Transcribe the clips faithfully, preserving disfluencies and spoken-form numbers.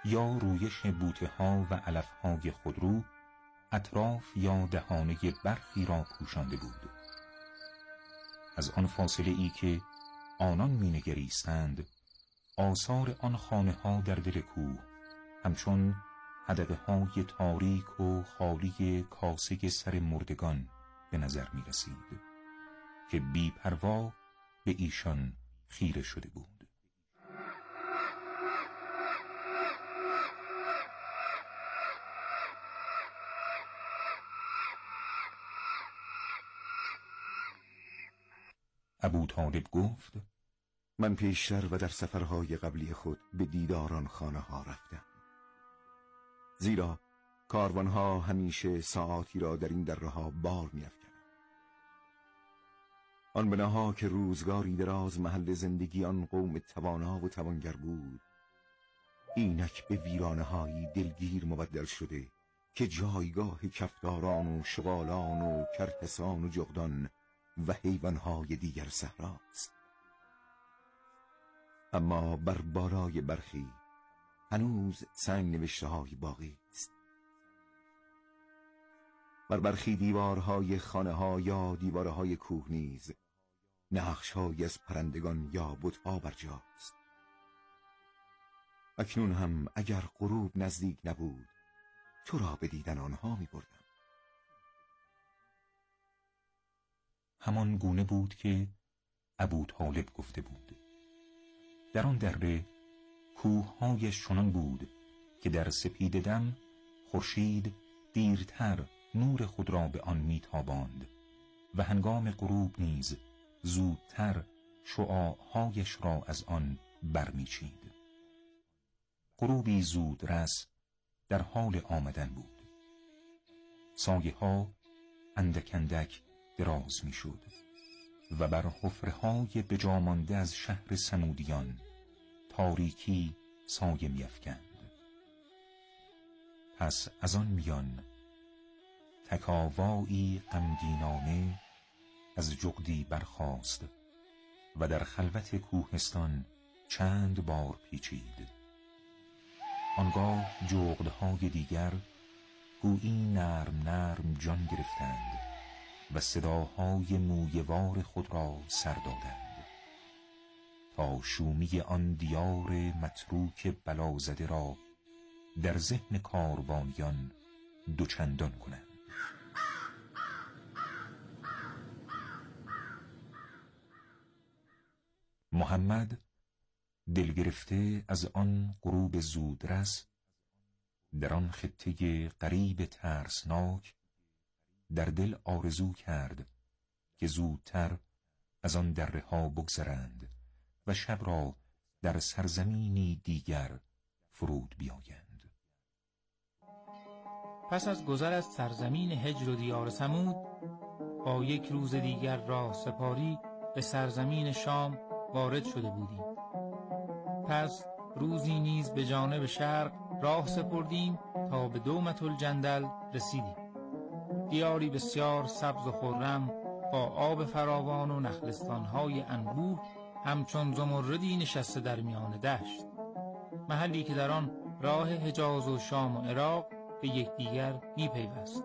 یا رویش بوته ها و علف های خودرو اطراف یا دهانه برخی را پوشانده بود. از آن فاصله ای که آنان می نگریستند آثار آن خانه ها در دل کوه همچون حدقه های تاریک و خالی کاسه سر مردگان به نظر می رسید که بی پروا به ایشان خیره شده بود. ابوطالب گفت: من پیشتر و در سفرهای قبلی خود به دیداران خانه ها رفتم، زیرا کاروانها همیشه ساعاتی را در این دره ها بار می افکنند. آن بناها که روزگاری دراز محل زندگی آن قوم توانا و توانگر بود اینک به ویرانه هایی دلگیر مبدل شده که جایگاه کفتاران و شغالان و کرکسان و جغدان و حیوانهای دیگر صحراست. اما بر بالای برخی هنوز سنگ نوشته های باقی است. بر برخی دیوارهای خانه ها یا دیوارهای کوه نیز نقش های از پرندگان یا بت‌ها برجاست. اکنون هم اگر غروب نزدیک نبود تو را به دیدن آنها می بردم. همان گونه بود که ابوطالب گفته بود. در آن دره کوه‌های چنان بود که در سپیده دم خورشید دیرتر نور خود را به آن میتاباند و هنگام غروب نیز زودتر شعاعهایش را از آن برمیچید. غروبی زود رس در حال آمدن بود. سایه ها اندک اندک دراز می شد و بر حفره‌های بجامانده از شهر سمودیان تاریکی سایه می افکند. پس از آن میان تکاوایی غمگینانه از جغدی برخاست و در خلوت کوهستان چند بار پیچید. آنگاه جغدهای دیگر گویی نرم نرم جان گرفتند و صداهای مویوار خود را سر دادند تا شومی آن دیار متروک بلازده را در ذهن کاروانیان دوچندان کنند. محمد دل گرفته از آن غروب زودرس در آن خطه غریب ترسناک در دل آرزو کرد که زودتر از آن دره ها بگذرند و شب را در سرزمینی دیگر فرود بیایند. پس از گذر از سرزمین هجر و دیار ثمود با یک روز دیگر راه سپاری به سرزمین شام وارد شده بودیم. پس روزی نیز به جانب شرق راه سپردیم تا به دومة الجندل رسیدیم. دیاری بسیار سبز و خرم با آب فراوان و نخلستان‌های انبوه همچون زمردی نشسته در میان دشت، محلی که در آن راه حجاز و شام و عراق به یکدیگر می‌پیوست.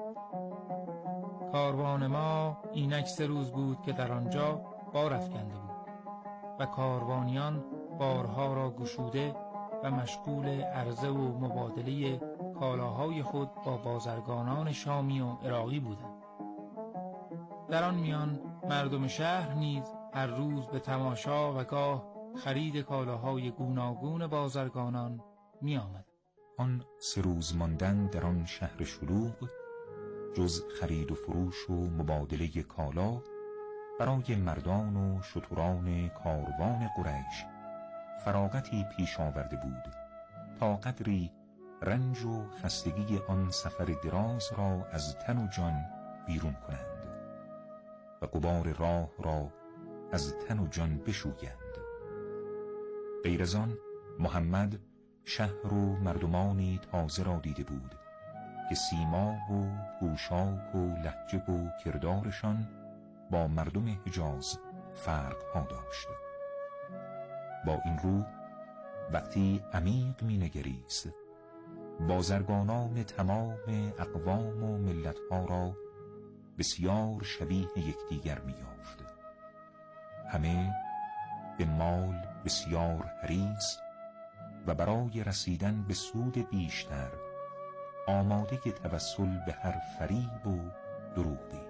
کاروان ما اینک سه روز بود که در آنجا بار افکنده بود و کاروانیان بارها را گشوده و مشغول عرضه و مبادله کالاهای خود با بازرگانان شامی و عراقی بودند. در آن میان مردم شهر نیز هر روز به تماشا و گاه خرید کالاهای گوناگون بازرگانان می آمد. آن سه روز ماندن در آن شهر شلوغ جز خرید و فروش و مبادله کالا برای مردان و شتران کاروان قریش فراغتی پیش آورده بود تا قدری رنج و خستگی آن سفر دراز را از تن و جان بیرون کنند و غبار راه را از تن و جان بشویند. غیر از آن محمد شهر و مردمانی تازه را دیده بود که سیما و پوشاک و لهجه و کردارشان با مردم حجاز فرق ها داشت. با این رو وقتی عمیق می نگریست بازرگانان تمام اقوام و ملتها را بسیار شبیه یکدیگر می یافت. همه به مال بسیار حریص و برای رسیدن به سود بیشتر آماده توسل به هر فریب و دروغی.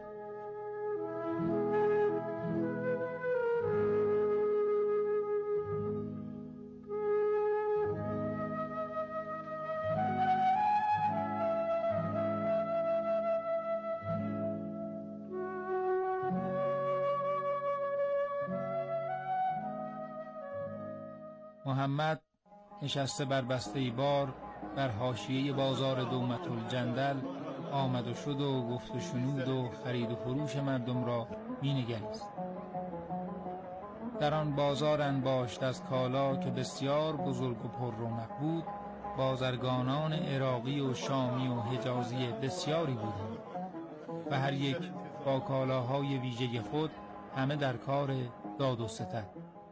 محمد نشسته بر بسته بار بر حاشیه بازار دومت الجندل آمد و شد و گفت و شنود و خرید و فروش مردم را می نگریست. در آن بازار انباشت از کالا که بسیار بزرگ و پر رونق بود، بازرگانان عراقی و شامی و حجازی بسیاری بودند و هر یک با کالاهای ویژه خود، همه در کار داد و ستد.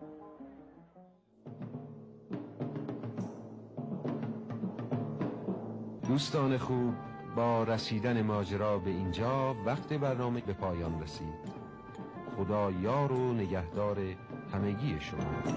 دوستان خوب، با رسیدن ماجرا به اینجا وقت برنامه به پایان رسید. خدا یار و نگهدار همگی شما.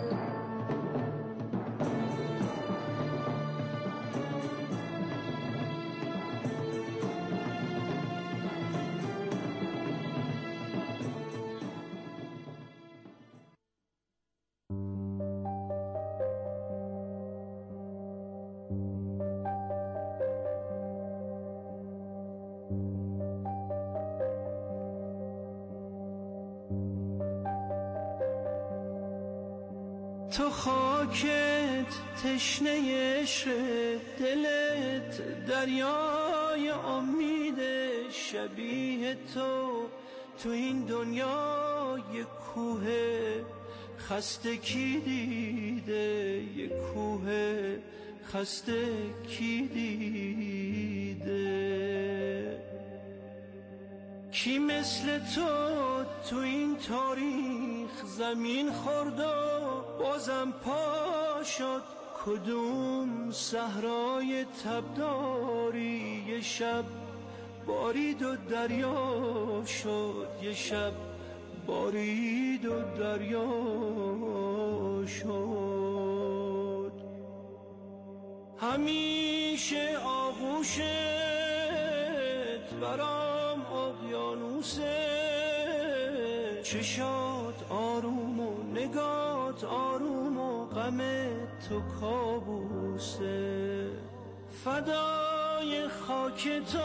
تو خاکت تشنه عشق، دلت دریای امید، شبیه تو تو این دنیای کوه خسته کی دیده، یه کوه خسته کی دیده. کی مثل تو تو این تاریخ زمین خورد و بازم پا شد؟ کدوم صحرای تبداری یه شب بارید و دریا شد، یه شب بارید و دریا شد. همیشه آغوشت برام اقیانوسه، چشات آروم و نگات آروم و غم تو کابوسه. فدای خاک تو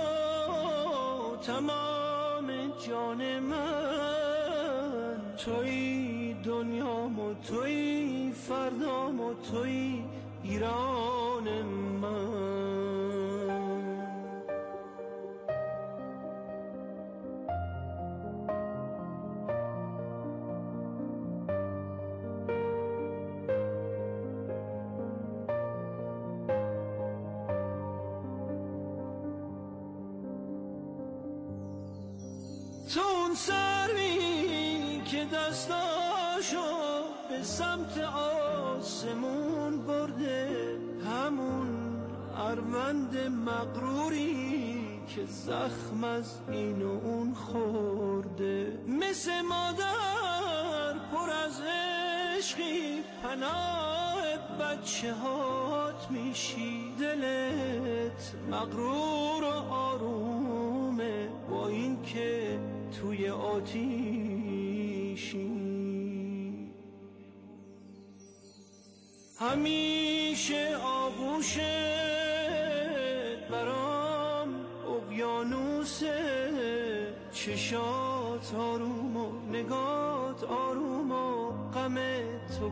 تمام جان من، توی دنیام و توی فردام و توی ایران من. تو اون سری که دستاشو به سمت آسمون برده، همون اروند مغروری که زخم از این و اون خورده. مثل مادر پر از عشقی پناه بچه هات میشی، دلت مغرور و آرومه با این که توی آتیشی. همیشه آغوشت برام اقیانوسه، چشات آروم و نگات آروم و غم تو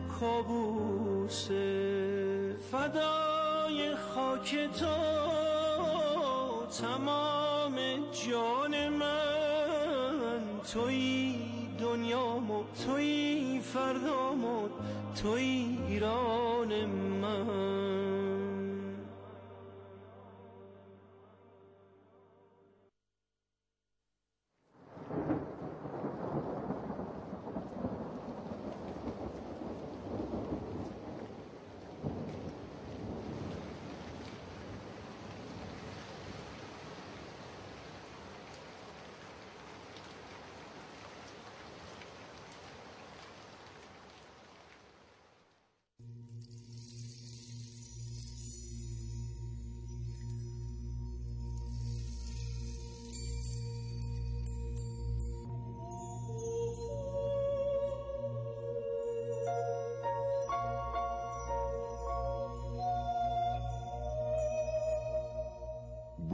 کابوسه. فدای خاک تو تمام جان من، توی دنیام و توی فردام و توی ایران من.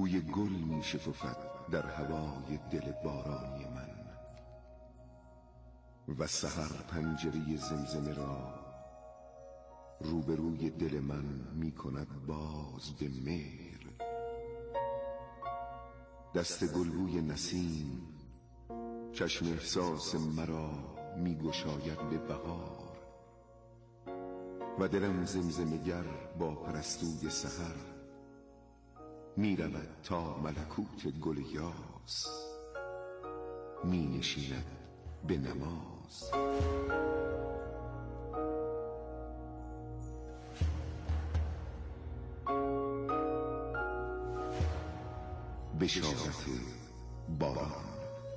بوی گل می شکفد در هوای دل بارانی من و سحر پنجره زمزمه را روبروی دل من می کند باز به مهر. دست گلبوی نسیم چشم احساس مرا می گشاید به بهار و دلم زمزمه‌گر با پرستوی سحر می رود تا ملکوت گل یاس می نشیند به نماز. بشارت باران.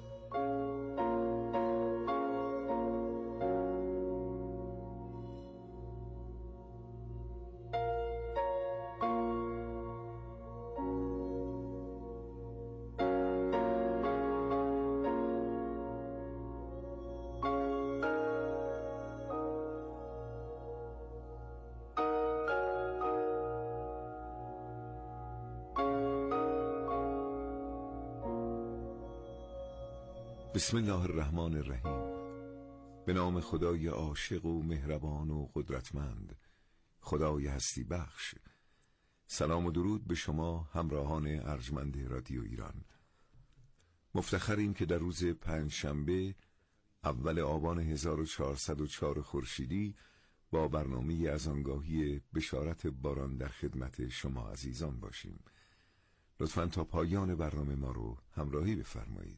بسم الله الرحمن الرحیم. به نام خدای عاشق و مهربان و قدرتمند، خدای هستی بخش. سلام و درود به شما همراهان ارجمند رادیو ایران. مفتخریم که در روز پنجشنبه اول آبان هزار و چهارصد و چهار خورشیدی با برنامه از آنگاهی بشارت باران در خدمت شما عزیزان باشیم. لطفاً تا پایان برنامه ما رو همراهی بفرمایید.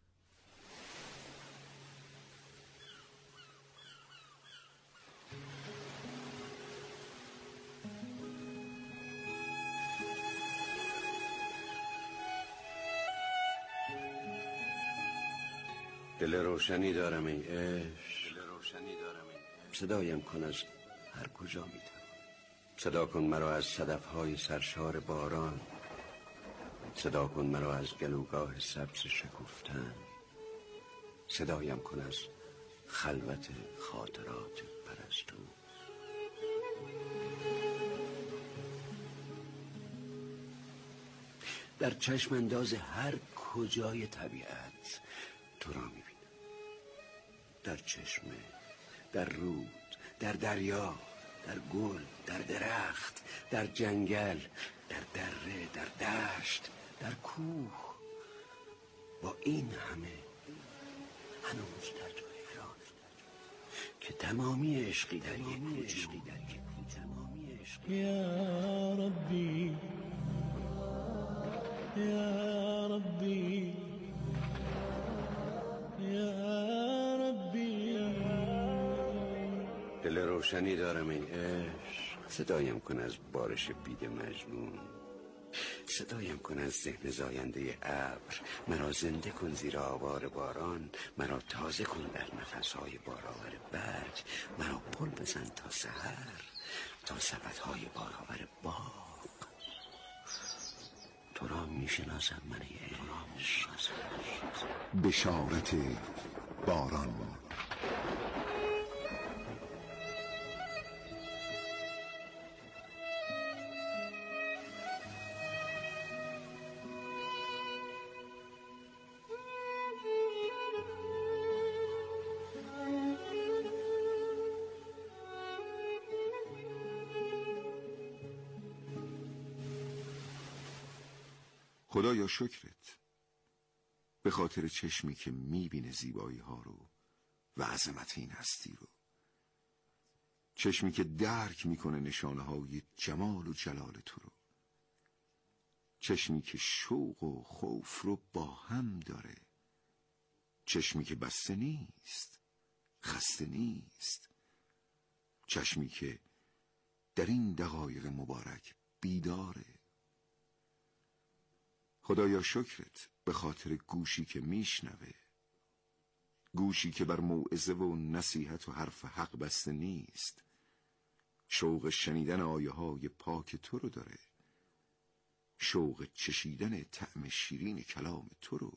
دل روشنی دارم ای عشق، صدایم کن از هر کجا میتوان. صدا کن مرا از صدفهای سرشار باران، صدا کن مرا از گلوگاه سبز شکفتن، صدایم کن از خلوت خاطرات پرستو. در چشم انداز هر کجای طبیعت تو را میبینم، در چشمه، در رود، در دریا، در گل، در درخت، در جنگل، در دره، در دشت، در کوه. با این همه هنوز در تو حیران که تمامی عشقی در یک کوچه. یا ربی یا ربی یا ربی. دل روشنی دارم این عشق، صدایم کن از بارش بید مجنون، صدایم کن از ذهن زاینده ابر. مرا زنده کن زیر آوار باران، مرا تازه کن در نفسهای بارآور برگ. مرا پل بزن تا سحر، تا سبدهای بارآور باغ. تو را میشناسم من ای عشق. بشارت باران. خدایا شکرت به خاطر چشمی که میبینه زیبایی ها رو و عظمت این هستی رو، چشمی که درک میکنه نشانه های جمال و جلال تو رو، چشمی که شوق و خوف رو با هم داره، چشمی که بسته نیست، خسته نیست، چشمی که در این دقایق مبارک بیداره. خدایا شکرت به خاطر گوشی که میشنوه، گوشی که بر موعظه و نصیحت و حرف حق بسته نیست، شوق شنیدن آیه های پاک تو رو داره، شوق چشیدن طعم شیرین کلام تو رو.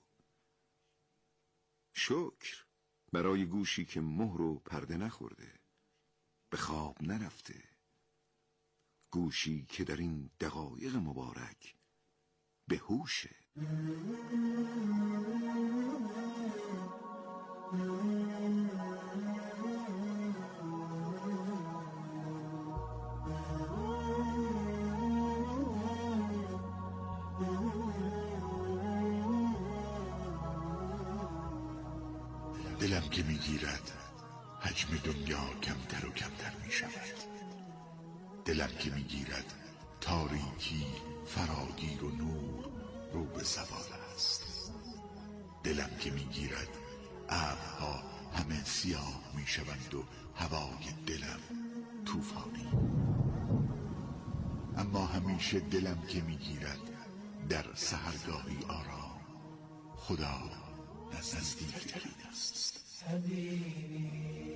شکر برای گوشی که مهر و پرده نخورده، به خواب نرفته، گوشی که در این دقایق مبارک به هوشه. دلم که میگیرد حجم دنیا کمتر و کمتر می شود. دلم که میگیرد تاریکی فراگیر و نور رو به زوال است. دلم که میگیرد ابرها همه سیاه می شوند و هوای دلم طوفانی. اما همیشه دلم که میگیرد در سحرگاهی آرام، خدا نزدیکترین است. حبیبی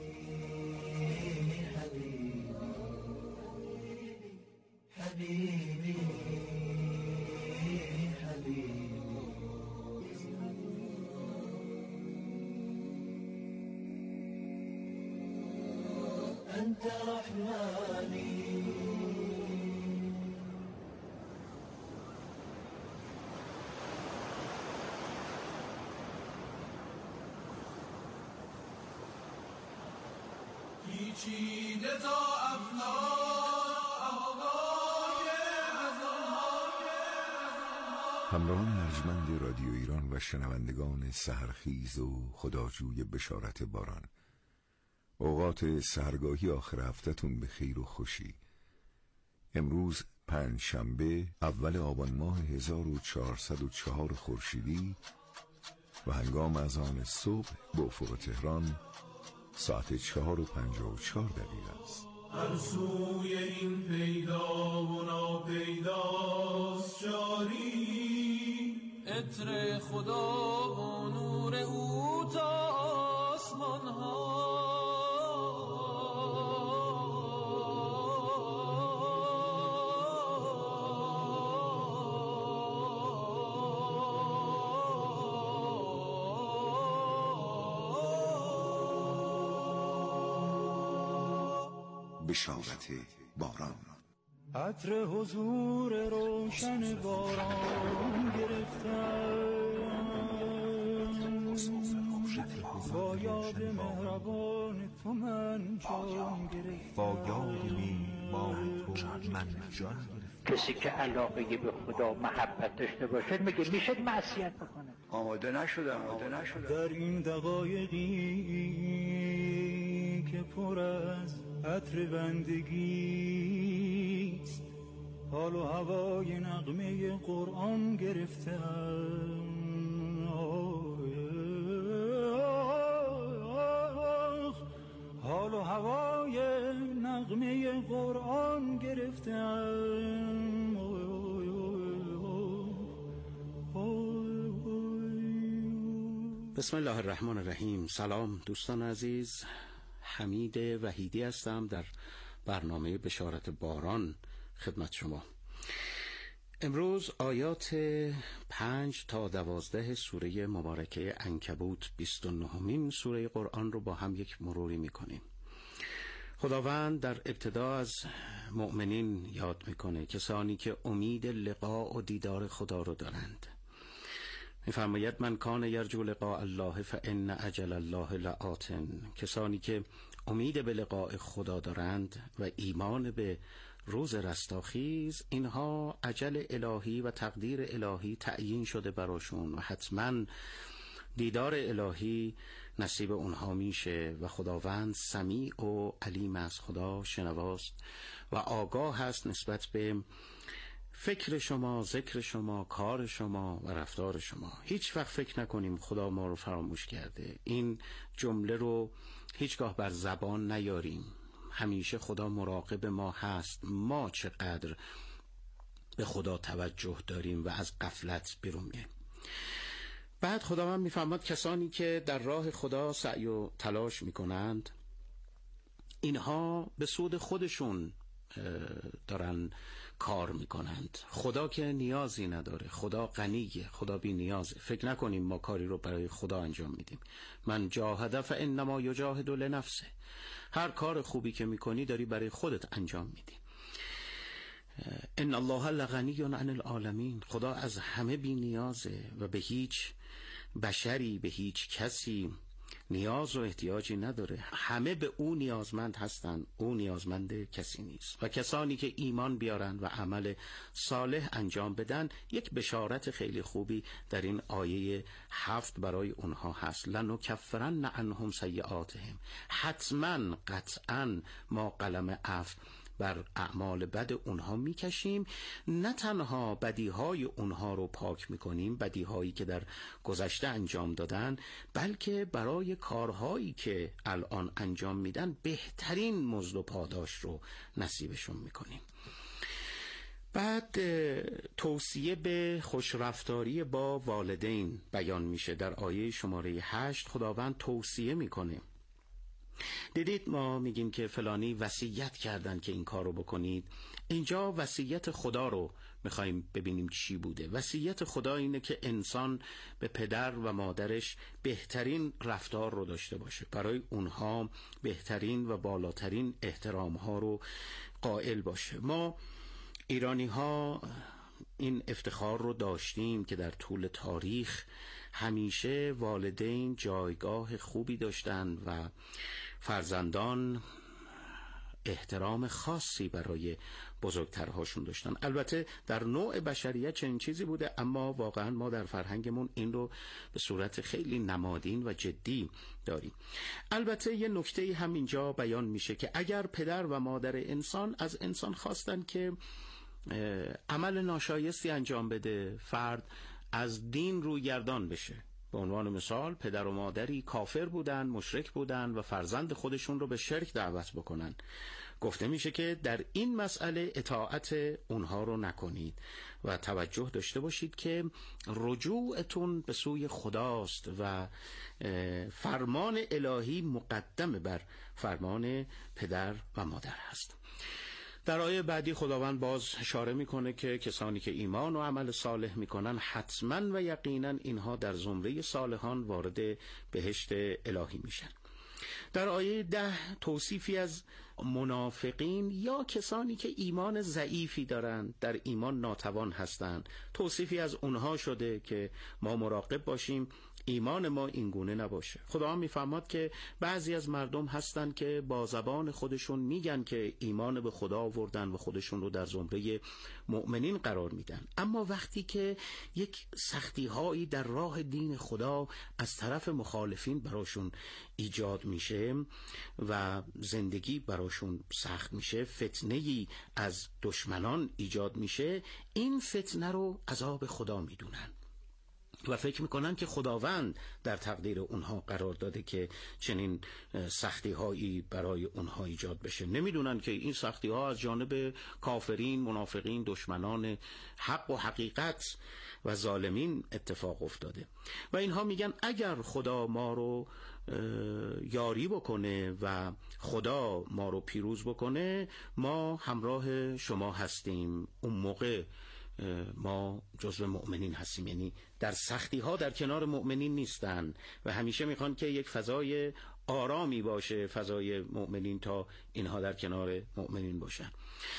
حبیبی حبیبی حبیبی أنت رحماني پیچیده تا همراهان ارجمند رادیو ایران و شنوندگان سحرخیز و خداجوی بشارت باران، اوقات سحرگاهی آخر هفته‌تون به خیر و خوشی. امروز پنج شنبه اول آبان ماه هزار و چهارصد و چهار خورشیدی و هنگام اذان صبح به افق تهران ساعت چهار و پنجاه و چهار دقیقه است. هر سوی این پیدا و ناپیداست جاری، عطر خدا و نور او تا آسمان ها. بشارت باران. عطر حضور روشن باران گرفتم، با یاد مهربان تو من جان گرفتم، با یاد میهمان تو من جان گرفتم. کسی که علاقه به خدا محبت داشته باشه میگه میشه معصیت بکنه. آماده نشدم آماده نشدم در این دقایقی که پر از عطر بندگیست، حال و هوای نغمه قرآن گرفتم. حال و هوای نغمه قرآن گرفتم. بسم الله الرحمن الرحیم. سلام دوستان عزیز، حمید وحیدی هستم در برنامه بشارت باران خدمت شما. امروز آیات پنج تا دوازده سوره مبارکه عنکبوت بیست و نهمین سوره قرآن رو با هم یک مروری میکنیم. خداوند در ابتدا از مؤمنین یاد میکنه، کسانی که امید لقاء و دیدار خدا رو دارند. میفرماید من کان یرجو لقاء الله فان اجل الله لآت. کسانی که امید به لقاء خدا دارند و ایمان به روز رستاخیز، اینها اجل الهی و تقدیر الهی تعیین شده براشون و حتما دیدار الهی نصیب اونها میشه و خداوند سمیع و علیم است. خدا شنواست و آگاه هست نسبت به فکر شما، ذکر شما، کار شما و رفتار شما. هیچ وقت فکر نکنیم خدا ما رو فراموش کرده. این جمله رو هیچگاه بر زبان نیاریم. همیشه خدا مراقب ما هست، ما چقدر به خدا توجه داریم و از غفلت بیرون میایم. بعد خداوند میفرماد کسانی که در راه خدا سعی و تلاش میکنند، اینها به سود خودشون دارن کار میکنند. خدا که نیازی نداره، خدا غنیه، خدا بی نیازه. فکر نکنیم ما کاری رو برای خدا انجام میدیم. من جاهد فانما یجاهد لنفسه. هر کار خوبی که میکنی داری برای خودت انجام میدی. ان الله لغنی عن العالمین. خدا از همه بی نیازه و به هیچ بشری، به هیچ کسی نیاز و احتیاجی نداره. همه به او نیازمند هستن، او نیازمند کسی نیست. و کسانی که ایمان بیارن و عمل صالح انجام بدن، یک بشارت خیلی خوبی در این آیه هفت برای اونها هست. لنکفرن عنهم سیئاتهم. حتما قطعا ما قلم عفو بر اعمال بد اونها میکشیم. نه تنها بدیهای اونها رو پاک میکنیم، بدیهایی که در گذشته انجام دادن، بلکه برای کارهایی که الان انجام میدن بهترین مزد و پاداش رو نصیبشون میکنیم. بعد توصیه به خوشرفتاری با والدین بیان میشه. در آیه شماره هشت خداوند توصیه میکنه. دیدید ما میگیم که فلانی وصیت کردن که این کار رو بکنید. اینجا وصیت خدا رو میخوایم ببینیم چی بوده. وصیت خدا اینه که انسان به پدر و مادرش بهترین رفتار رو داشته باشه، برای اونها بهترین و بالاترین احترام ها رو قائل باشه. ما ایرانی ها این افتخار رو داشتیم که در طول تاریخ همیشه والدین جایگاه خوبی داشتن و فرزندان احترام خاصی برای بزرگترهاشون داشتن. البته در نوع بشریت چنین چیزی بوده، اما واقعا ما در فرهنگمون این رو به صورت خیلی نمادین و جدی داریم. البته یه نکته هم اینجا بیان میشه که اگر پدر و مادر انسان از انسان خواستن که عمل ناشایستی انجام بده، فرد از دین روی گردان بشه. به عنوان مثال پدر و مادری کافر بودن، مشرک بودن و فرزند خودشون رو به شرک دعوت بکنن، گفته میشه که در این مسئله اطاعت اونها رو نکنید و توجه داشته باشید که رجوعتون به سوی خداست و فرمان الهی مقدم بر فرمان پدر و مادر هست. در آیه بعدی خداوند باز اشاره میکنه که کسانی که ایمان و عمل صالح میکنن حتما و یقینا اینها در زمره صالحان وارد بهشت الهی میشن. در آیه ده توصیفی از منافقین یا کسانی که ایمان ضعیفی دارند، در ایمان ناتوان هستند، توصیفی از اونها شده که ما مراقب باشیم ایمان ما اینگونه نباشه. خدا میفهمد که بعضی از مردم هستن که با زبان خودشون میگن که ایمان به خدا آوردن و خودشون رو در زمره مؤمنین قرار میدن، اما وقتی که یک سختی هایی در راه دین خدا از طرف مخالفین براشون ایجاد میشه و زندگی براشون سخت میشه، فتنه‌ای از دشمنان ایجاد میشه، این فتنه رو عذاب خدا میدونن و فکر میکنن که خداوند در تقدیر اونها قرار داده که چنین سختی هایی برای اونها ایجاد بشه. نمیدونن که این سختی ها از جانب کافرین، منافقین، دشمنان حق و حقیقت و ظالمین اتفاق افتاده و اینها میگن اگر خدا ما رو یاری بکنه و خدا ما رو پیروز بکنه ما همراه شما هستیم، اون موقع ما جزو مؤمنین هستیم. یعنی در سختی ها در کنار مؤمنین نیستن و همیشه میخوان که یک فضای آرامی باشه، فضای مؤمنین، تا اینها در کنار مؤمنین باشن.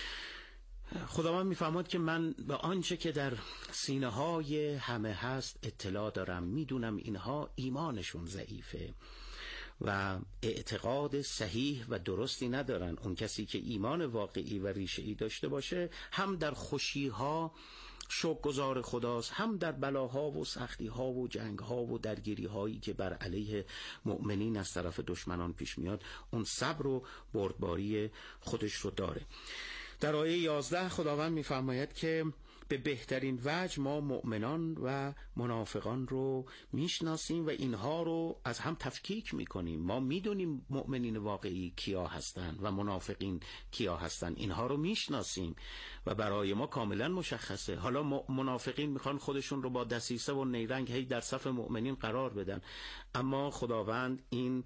خداوند میفهمد که من به آنچه که در سینه های همه هست اطلاع دارم، میدونم اینها ایمانشون ضعیفه و اعتقاد صحیح و درستی ندارن. اون کسی که ایمان واقعی و ریشه‌ای داشته باشه هم در خوشی‌ها شکرگزار خداست، هم در بلاها و سختی‌ها و جنگ‌ها و درگیری‌هایی که بر علیه مؤمنین از طرف دشمنان پیش میاد اون صبر و بردباری خودش رو داره. در آیه یازده خداوند می‌فرماید که به بهترین وجه ما مؤمنان و منافقان رو میشناسیم و اینها رو از هم تفکیک میکنیم. ما میدونیم مؤمنین واقعی کیا هستن و منافقین کیا هستن، اینها رو میشناسیم و برای ما کاملا مشخصه. حالا منافقین میخوان خودشون رو با دسیسه و نیرنگ هی در صف مؤمنین قرار بدن، اما خداوند این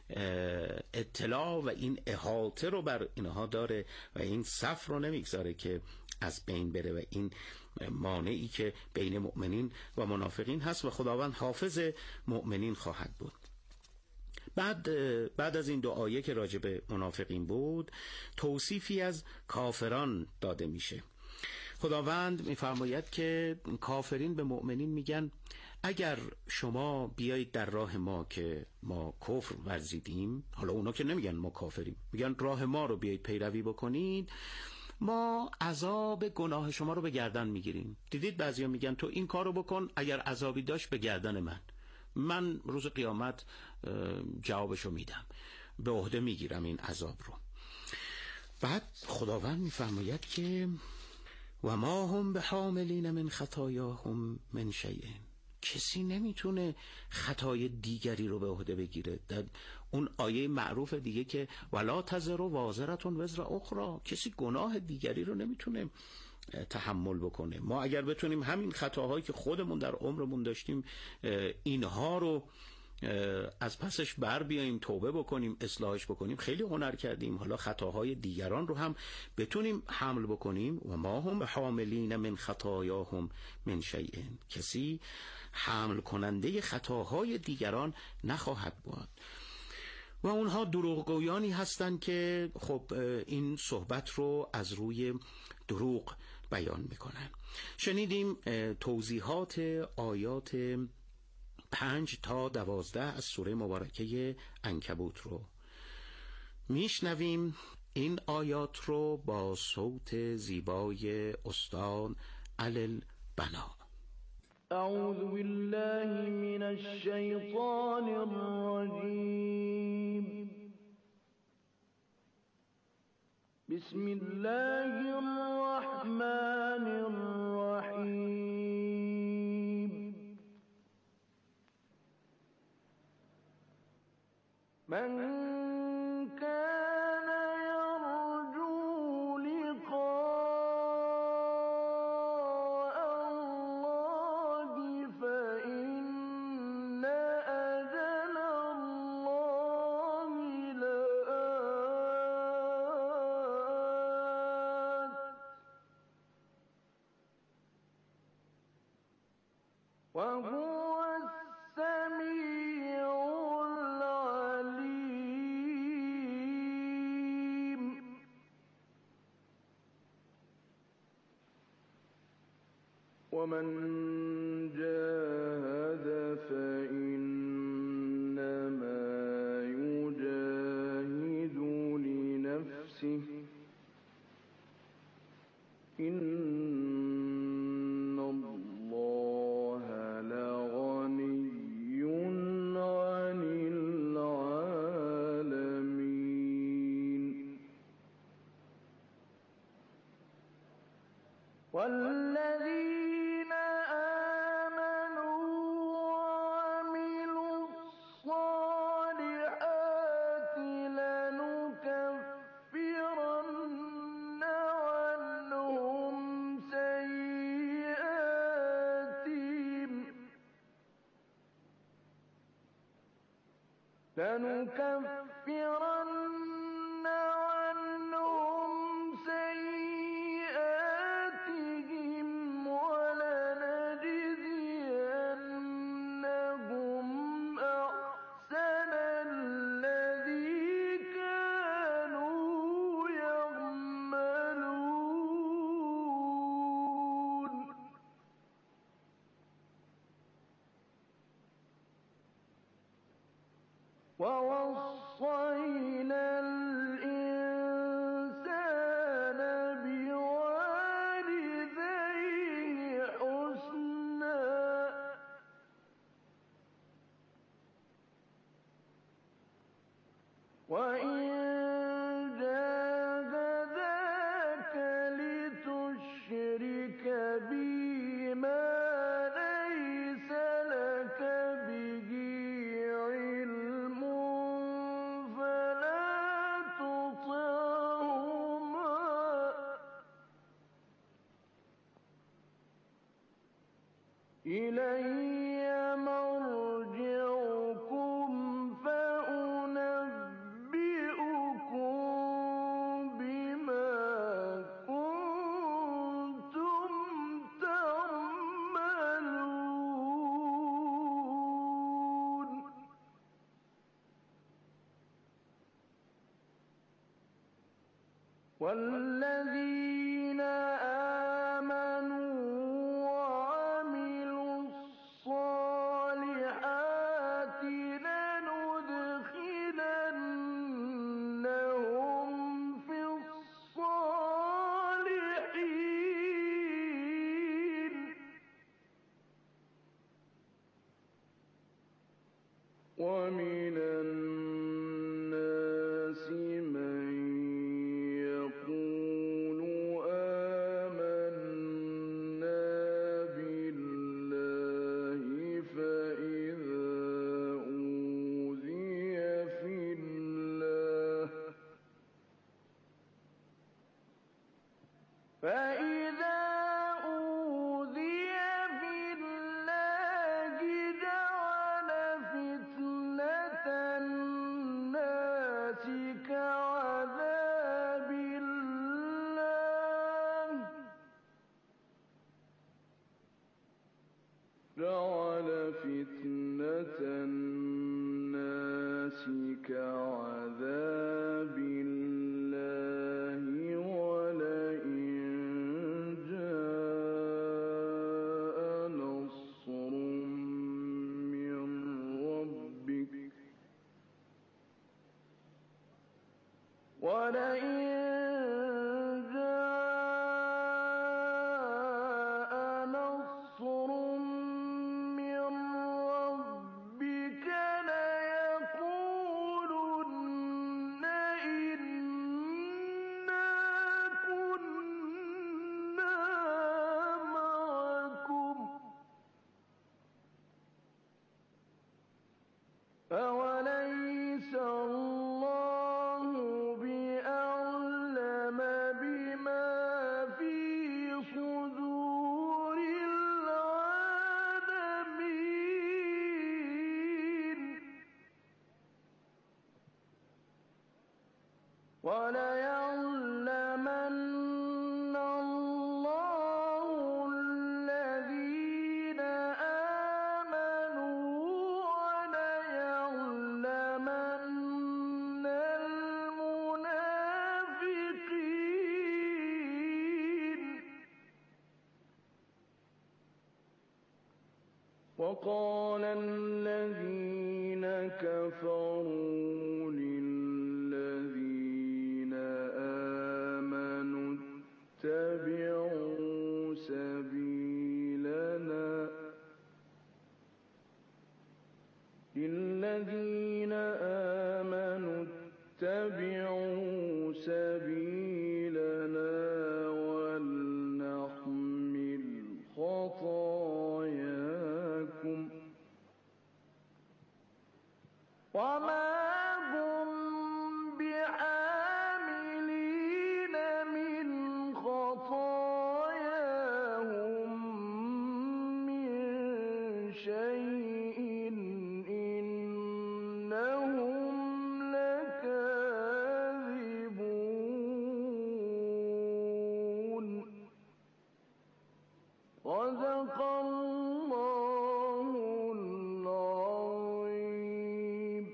اطلاع و این احاطه رو بر اینها داره و این صف رو نمیگذاره که از بین بره و این مانعی که بین مؤمنین و منافقین هست و خداوند حافظ مؤمنین خواهد بود. بعد بعد از این دو آیه که راجع به منافقین بود توصیفی از کافران داده میشه. خداوند می‌فرماید که کافرین به مؤمنین میگن اگر شما بیایید در راه ما که ما کفر ورزیدیم، حالا اونا که نمیگن ما کافریم، میگن راه ما رو بیایید پیروی بکنید، ما عذاب گناه شما رو به گردن میگیریم. دیدید بعضیا میگن تو این کارو بکن، اگر عذابی داشت به گردن من، من روز قیامت جوابشو میدم، به عهده میگیرم این عذاب رو. بعد خداوند میفرماید که و ما هم به حاملین من خطایاهم من شیء، کسی نمیتونه خطای دیگری رو به عهده بگیره. در اون آیه معروف دیگه که ولا تزر وازرة وزر اخرى، کسی گناه دیگری رو نمیتونه تحمل بکنه. ما اگر بتونیم همین خطاهایی که خودمون در عمرمون داشتیم اینها رو از پسش بر بیاییم، توبه بکنیم، اصلاحش بکنیم، خیلی هنر کردیم. حالا خطاهای دیگران رو هم بتونیم حمل بکنیم. و ما هم حاملین من خطایاهم من شیء، کسی حمل کننده خطاهای دیگران نخواهد بود. و اونها دروغگویانی هستند که خب این صحبت رو از روی دروغ بیان میکنن. شنیدیم توضیحات آیات پنج تا دوازده از سوره مبارکه عنکبوت رو. میشنویم این آیات رو با صوت زیبای استاد علی البنا. اعوذ بالله من الشیطان الرجیم. بسم الله الرحمن الرحیم. من كان يرجو لقاء الله فإن أجل الله لآت وهو السميع العليم. ومن جاهد فإنما يجاهد لنفسه إن الله لغني عن العالمين. والذين آمنوا وعملوا الصالحات لنكفرن عنهم سيئاتهم لنكفرن عنهم سيئاتهم ولنجزينهم أحسن الذي كانوا يعملون. ووصينا الإنسان بوالديه حسنا وإن جاهداك لتشرك بي ما ليس لك به علم فلا تطعهما إلي مرجعكم فأنبئكم بما كنتم تعملون. والذين آمنوا جعل فتنة الناس كعذاب الله ولئن جاء نصر من ربك ولئن أوليس الله بأعلم بما في صدور العالمين وليعلمن الله الذين آمنوا وليعلمن المنافقين وقال الذين كفروا للذين آمنوا اتبعوا سبيلنا للذين آمنوا اتبعوا سبيلنا ولنحمل خطاياكم وما هم بحاملين من خطاياهم من شيء إنهم لكاذبون صدق الله العظيم.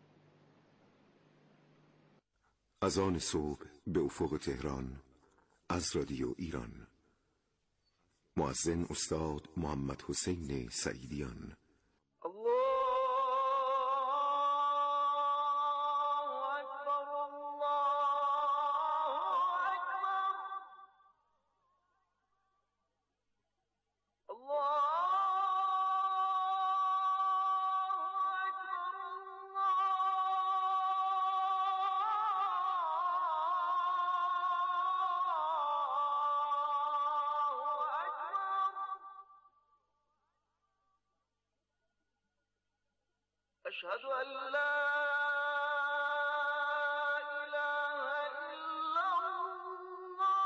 از آن صبح به افق تهران از رادیو ایران. مؤذن استاد محمد حسین سعیدیان. أشهد أن لا إله إلا الله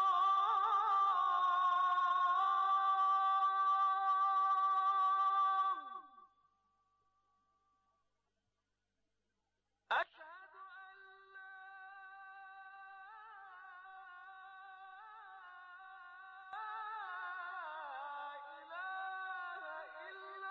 أشهد أن لا إله إلا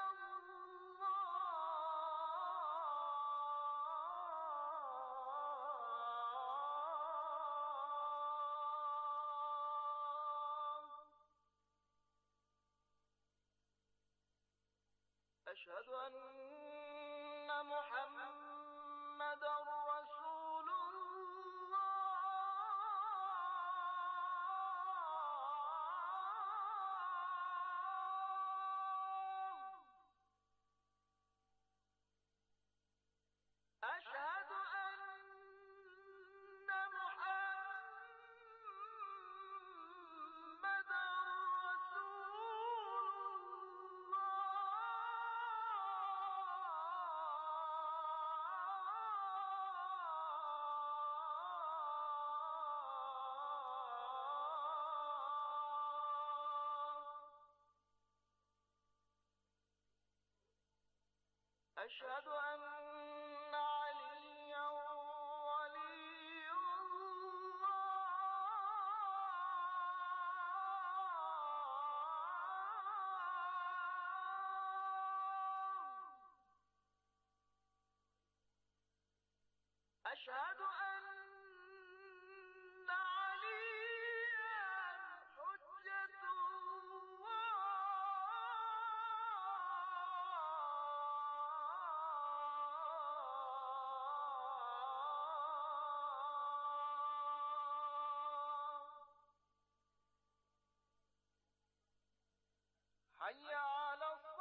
أشهد أن محمدا رسول الله أشهد أن محمدا أشهد أن عليا ولي الله حي على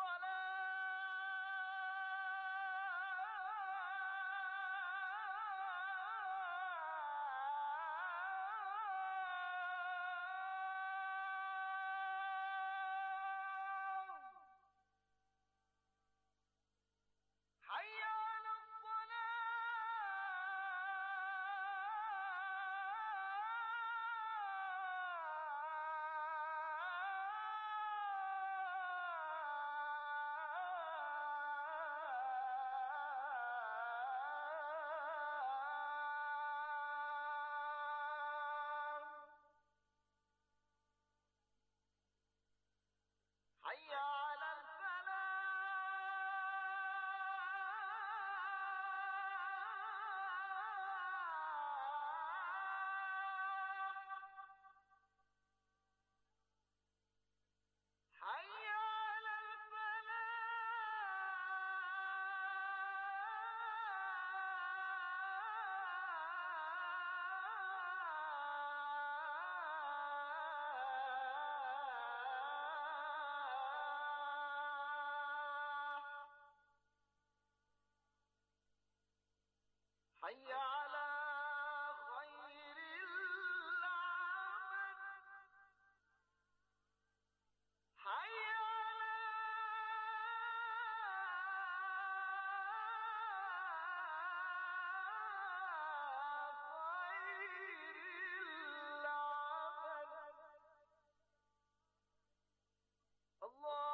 حي على خير العمل حي على خير العمل الله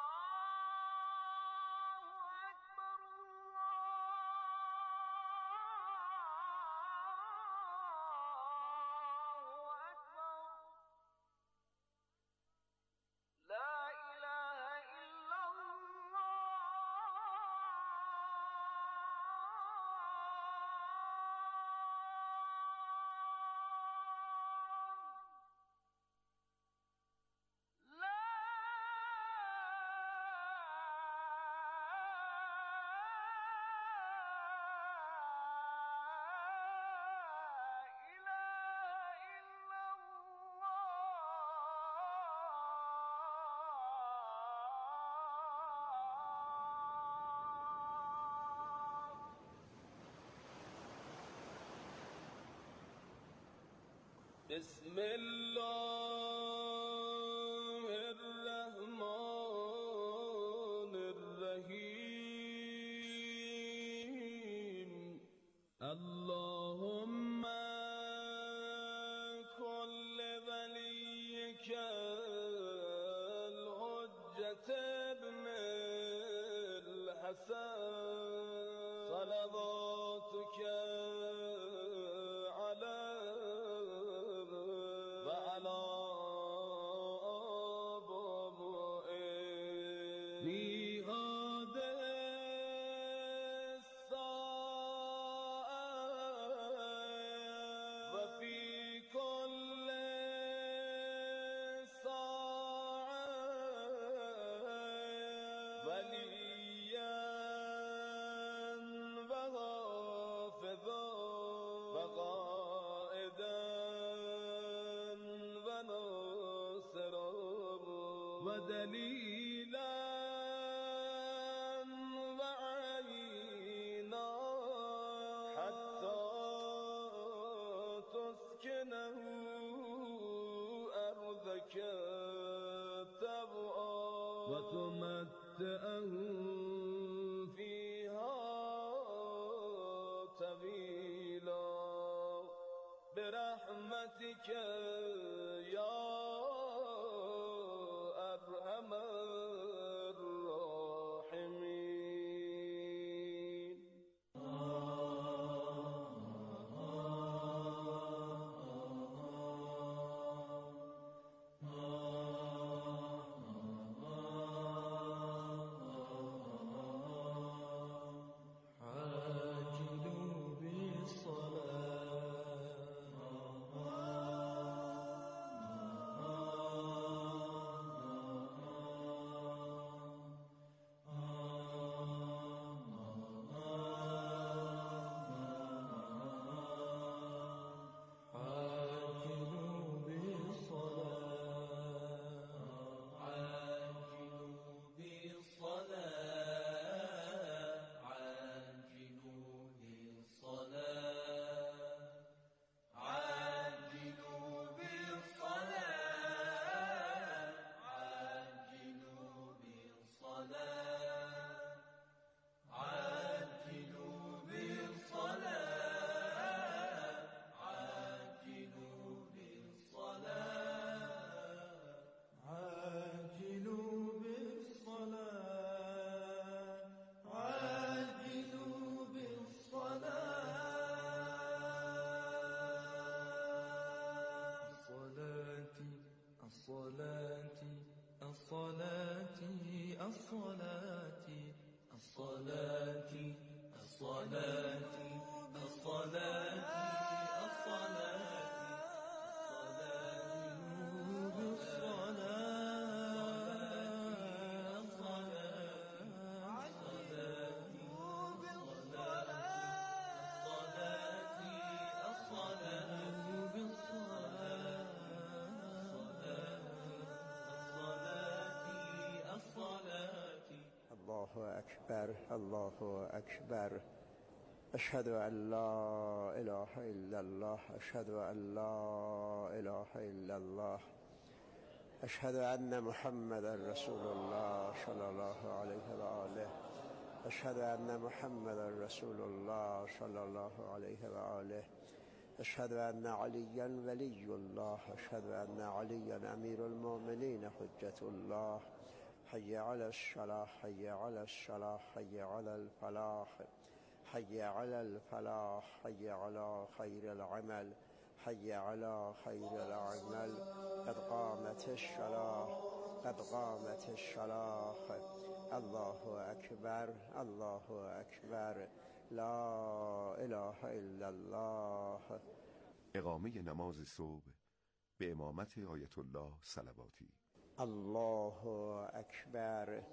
بسم الله الرحمن الرحيم اللهم كل وليك الحجة ابن الحسن صلواتك ودليلا وعينا حتى تسكنه أرضك طوعا وتمتعه فيها طويلا برحمتك يا أرحم الراحمين عاجلوا بالصلاة الصلاة الصلاة الصلاة الصلاة الله أكبر الله أكبر أشهد أن لا إله إلا الله أشهد أن لا إله إلا الله أشهد أن محمدا رسول الله صلى الله عليه وآله أشهد أن محمدا رسول الله صلى الله عليه وآله أشهد أن عليا ولي الله أشهد أن عليا أمير المؤمنين حجة الله حي على الصلاة حي على الصلاة حي على الفلاح حي على الفلاح حي على خير العمل حي على خير العمل قد قامت الصلاة قد قامت الصلاة الله أكبر الله أكبر لا إله إلا الله. اقامه نماز صبح به امامت آیت الله صلواتی. الله أكبر.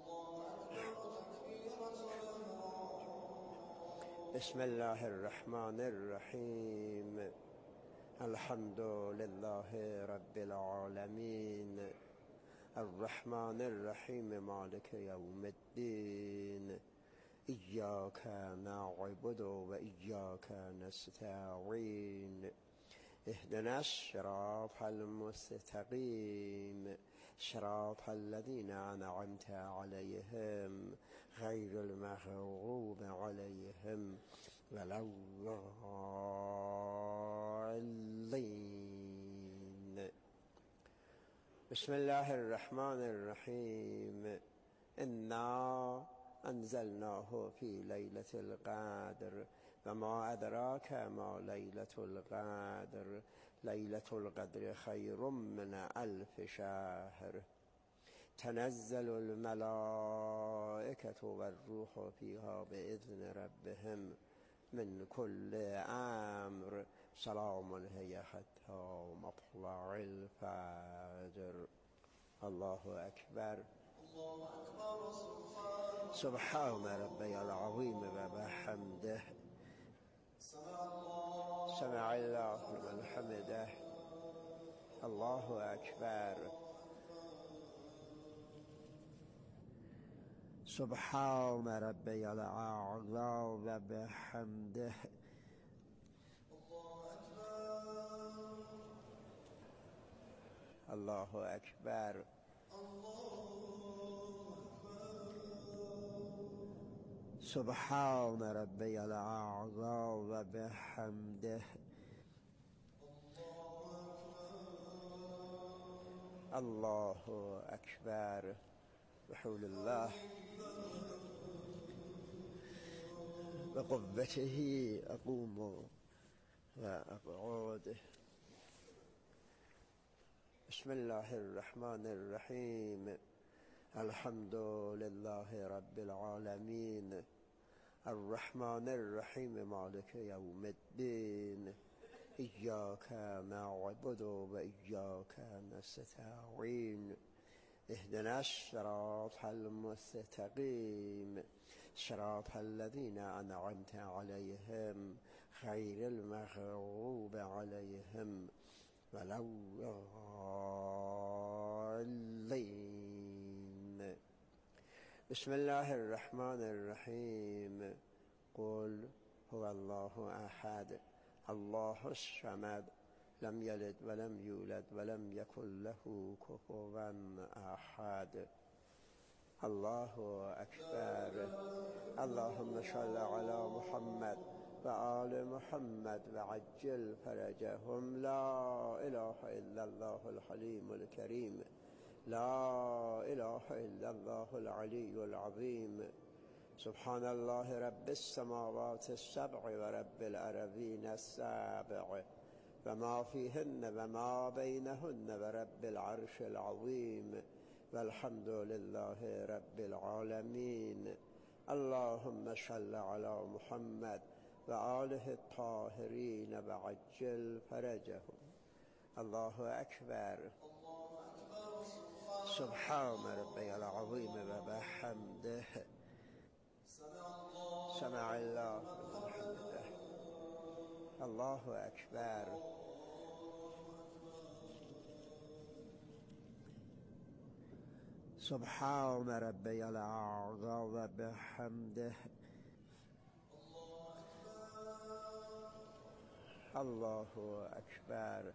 بسم الله الرحمن الرحيم. الحمد لله رب العالمين الرحمن الرحيم مالك يوم الدين إياك نعبد وإياك نستعين اهدنا الصراط المستقيم صراط الذين أنعمت عليهم غير المغضوب عليهم ولا الضالين. بسم الله الرحمن الرحيم. إنا أنزلناه في ليلة القدر وما أدراك ما ليلة القدر ليلة القدر خير من ألف شهر تنزل الملائكة والروح فيها بإذن ربهم من كل أمر سلام هي حتى مطلع الفجر. الله أكبر. سبحان ربي العظيم وبحمده سمع الله لمن حمده. الله أكبر. سبحان ربي الأعلى وبحمده. الله أكبر. سبحان ربي الأعلى وبحمده. الله أكبر. بحول الله بقوته أقوم وأقعد. بسم الله الرحمن الرحيم. الحمد لله رب العالمين الرحمن الرحيم مالك يوم الدين إياك نعبد وإياك نستعين اهدنا الصراط المستقيم صراط الذين أنعمت عليهم غير المغضوب عليهم ولا الضالين. بسم الله الرحمن الرحيم. قل هو الله أحد الله الصمد لم يلد ولم يولد ولم يكن له كفوا أحد. الله أكبر. اللهم صل على محمد وآل محمد وعجل فرجهم. لا إله إلا الله الحليم الكريم لا إله إلا الله العلي العظيم. سبحان الله رب السماوات السبع ورب الأرضين السبع وما فيهن وما بينهن ورب العرش العظيم والحمد لله رب العالمين. اللهم صل على محمد و آله الطاهرین و عجل فرجهم. الله اکبر. سبحان ربی العظیم و بحمده. سمع الله لمن حمده. الله اکبر. سبحان ربی الاعلی و بحمده. الله اکبر.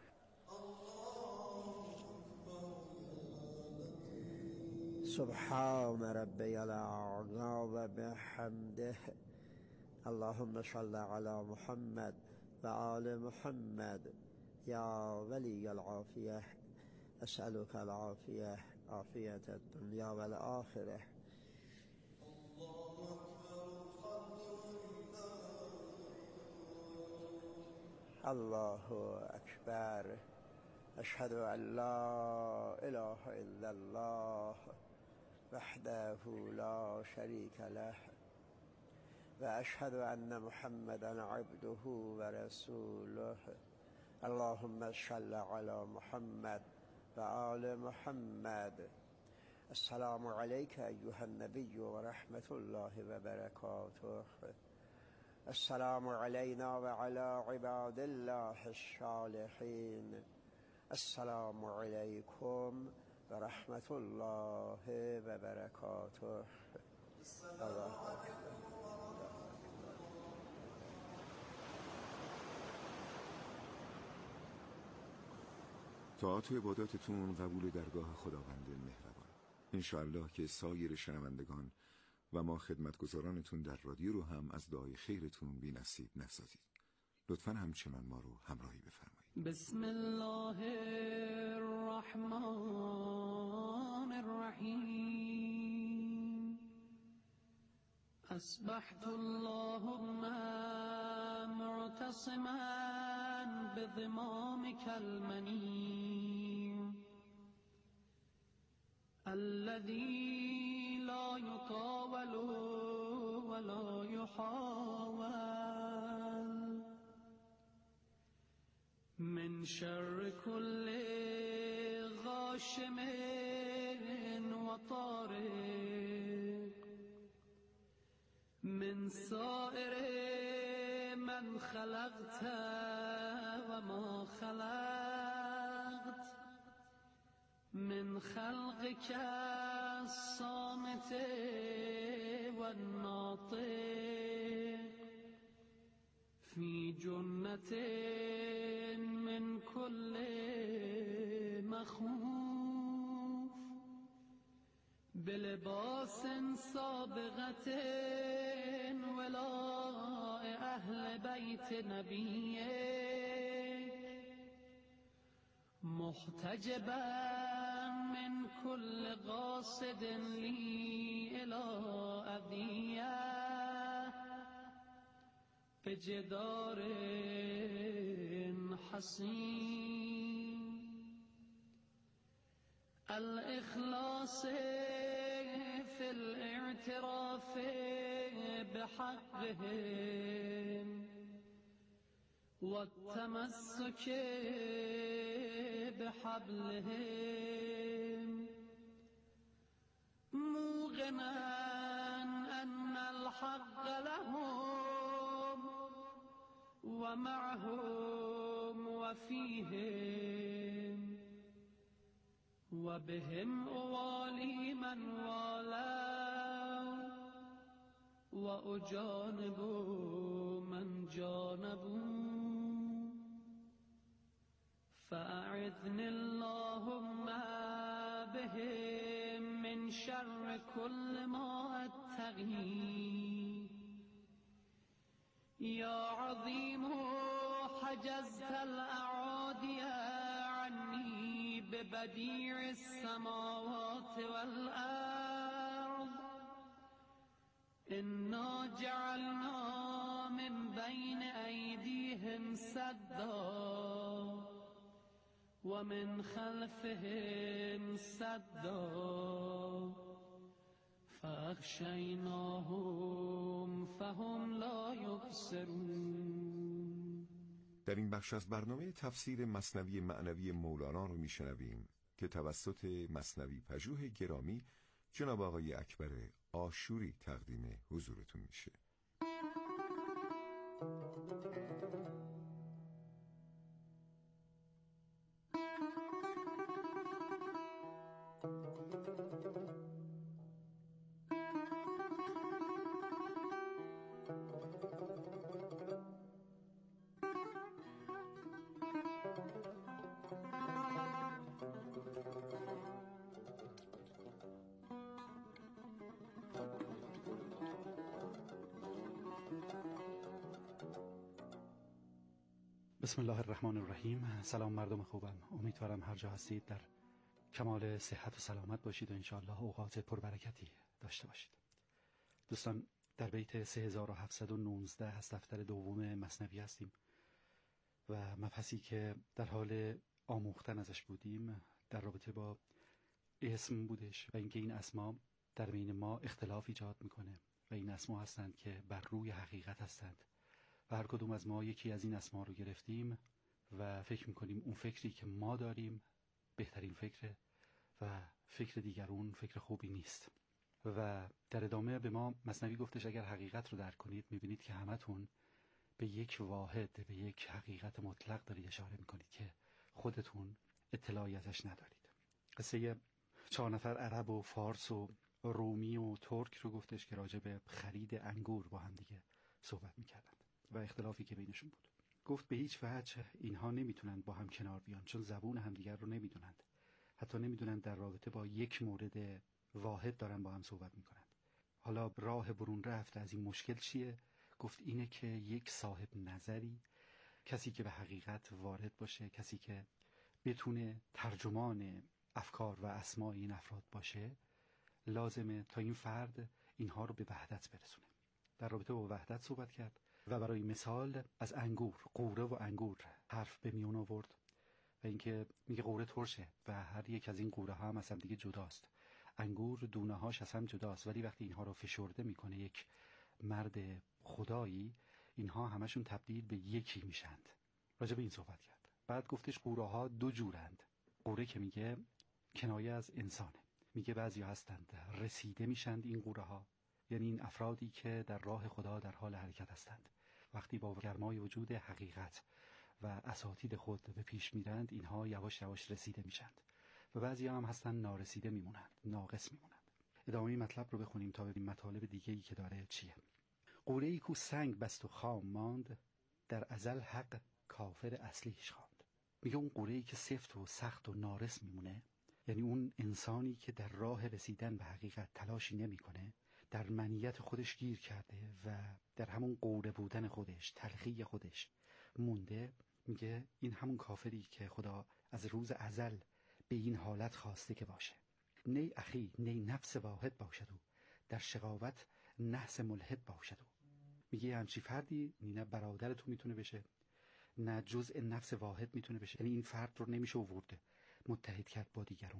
سبحان ربی الاعلی و بحمده. اللهم صل علی محمد و آل محمد. یا ولی العافیه اسألك العافیه عافیت الدنیا و الآخره. الله اکبر. اشهد ان لا اله الا الله وحده لا شریک له و اشهد ان محمدا عبده و رسوله. اللهم صل علی محمد و آل محمد. السلام علیک ایها النبی و رحمت الله و برکاته. السلام علینا و علی عباد الله الصالحین. السلام علیکم و رحمت الله و برکاته. الله اکبر. طاعت و عباداتتون قبول درگاه خداوند مهربان. انشاءالله که سایر شنوندگان و ما خدمتگزارانتون در رادیو رو هم از دعای خیرتون بی نصیب نسازید. لطفاً همچنان ما رو همراهی بفرمایید. بسم الله الرحمن الرحیم. اصبحت اللهم معتصما بضمامك المنيع الذي لا يطاول ولا يحاول من شر كل غاشم وطارق من سائر من خلقت وما خلقت من خلقك الصامت والناطق في جنة من كل مخوف بلباس سابغة ولاء أهل بيت نبيك محتجبا من كل قاصد لي إلى أذية بجدار حصين الإخلاص في الاعتراف بحقهم والتمسك بحبلهم موقنا أن الحق لهم ومعهم وفيهم وبهم أوالي من والاه وأجانب من جانبوا فأعذني اللهم بهم من شر كل ما أتقي يا عظيم حجزت الأعادي عني ببديع السماوات والأرض إنا جعلنا من بين أيديهم سدا ومن خلفهم سدا فاغشیناهم فهم لا یبصرون. در این بخش از برنامه تفسیر مثنوی معنوی مولانا رو میشنویم که توسط مثنوی پژوه گرامی جناب آقای اکبر آشوری تقدیم حضورتون میشه. بسم الله الرحمن الرحیم. سلام مردم خوبم، امیدوارم هر جا هستید در کمال صحت و سلامت باشید و انشاءالله اوقات پربرکتی داشته باشید. دوستان، در بیت سه هزار و هفتصد و نوزده از دفتر دوم مثنوی هستیم و مبحثی که در حال آموختن ازش بودیم در رابطه با اسم بودش و اینکه این اسما در بین ما اختلاف ایجاد میکنه و این اسما هستند که بر روی حقیقت هستند و هر کدوم از ما یکی از این اسما رو گرفتیم و فکر میکنیم اون فکری که ما داریم بهترین فکره و فکر دیگرون فکر خوبی نیست. و در ادامه به ما مثنوی گفتش اگر حقیقت رو درک کنید میبینید که همتون به یک واحد، به یک حقیقت مطلق دارید اشاره میکنید که خودتون اطلاعی ازش ندارید. قصه چهار نفر عرب و فارس و رومی و ترک رو گفتش که راجع به خرید انگور با هم دیگه صحبت میکردند و اختلافی که بینشون بود. گفت به هیچ وجه اینها نمیتونند با هم کنار بیان، چون زبون همدیگر رو نمیدونند، حتی نمیدونند در رابطه با یک مورد واحد دارن با هم صحبت میکنند. حالا راه برون رفت از این مشکل چیه؟ گفت اینه که یک صاحب نظری، کسی که به حقیقت وارد باشه، کسی که بتونه ترجمان افکار و اسماء این افراد باشه، لازمه تا این فرد اینها رو به وحدت برسونه. در رابطه با وحدت صحبت کرد و برای مثال از انگور، قوره و انگور حرف به میون آورد و اینکه میگه قوره ترشه و هر یک از این قوره ها هم از هم دیگه جداست. انگور دونه هاش از هم جداست، ولی وقتی اینها رو فشرده میکنه یک مرد خدایی، اینها همشون تبدیل به یکی میشند. راجع به این صحبت کرد. بعد گفتش قوره ها دو جورند. قوره که میگه کنایه از انسانه، میگه بعضی هستند رسیده میشند این قوره ها، یعنی این افرادی که در راه خدا در حال حرکت هستند، وقتی با گرمای وجود حقیقت و اساتید خود به پیش میرند اینها یواش یواش رسیده میشند و بعضی هم هستند نارسیده میمونند، ناقص میمونند. ادامه مطلب رو بخونیم تا ببینیم مطالب دیگه‌ای که داره چیه. قوره‌ای کو سنگ بست و خام ماند، در ازل حق کافر اصلیش خواند. میگه اون قوره‌ای که سفت و سخت و نارس میمونه، یعنی اون انسانی که در راه رسیدن به حقیقت تلاشی نمیکنه، در منیت خودش گیر کرده و در همون قوره بودن خودش، تلخی خودش مونده، میگه این همون کافری که خدا از روز ازل به این حالت خواسته که باشه. نی اخی نی نفس واحد باشد و در شقاوت نحس ملحد باشد. و میگه همچی فردی نه برادر تو میتونه بشه، نه جزء نفس واحد میتونه بشه، یعنی این فرد رو نمیشه آورده متحد کرد با دیگرون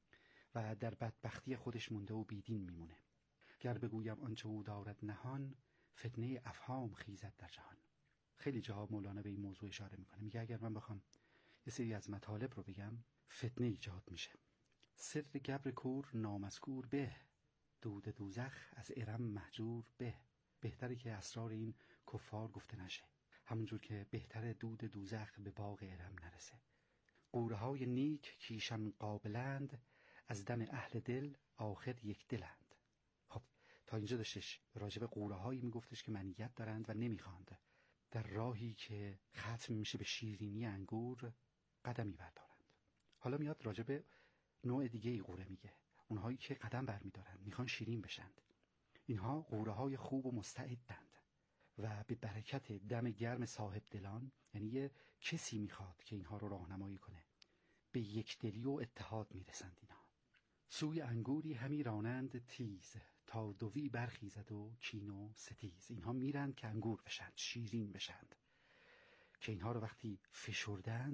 و در بدبختی خودش مونده و بیدین میمونه. گر بگویم آنچه او دارد نهان، فتنه افهام خیزد در جهان. خیلی جاها مولانا به این موضوع اشاره میکنه. میگه اگر من بخوام یه سری از مطالب رو بگم فتنه ایجاد میشه. سر گبر کور نامذکور به، دود دوزخ از ارم مهجور به. بهتره که اسرار این کفار گفته نشه، همونجور که بهتره دود دوزخ به باغ ارم نرسه. قوره های نیک کیشان قابلند، از دم اهل دل آخر یک دلند. خب تا اینجا داشتش راجع به قوره هایی میگفتش که منیت دارند و نمیخواند در راهی که ختم میشه به شیرینی انگور قدمی بردارند. حالا میاد راجع به نوع دیگه ای قوره میگه، اونهایی که قدم برمیدارند میخوان شیرین بشند. اینها قوره های خوب و مستعدند و به برکت دم گرم صاحب دلان، یعنی یه کسی میخواد که اینها رو راهنمایی کنه، به یک دلی و اتحاد میرسند. اینها سوی انگوری همی رانند تیز، تا دوی برخیزد و کین و ستیز. اینها میرند که انگور بشند، شیرین بشند، که اینها رو وقتی فشردند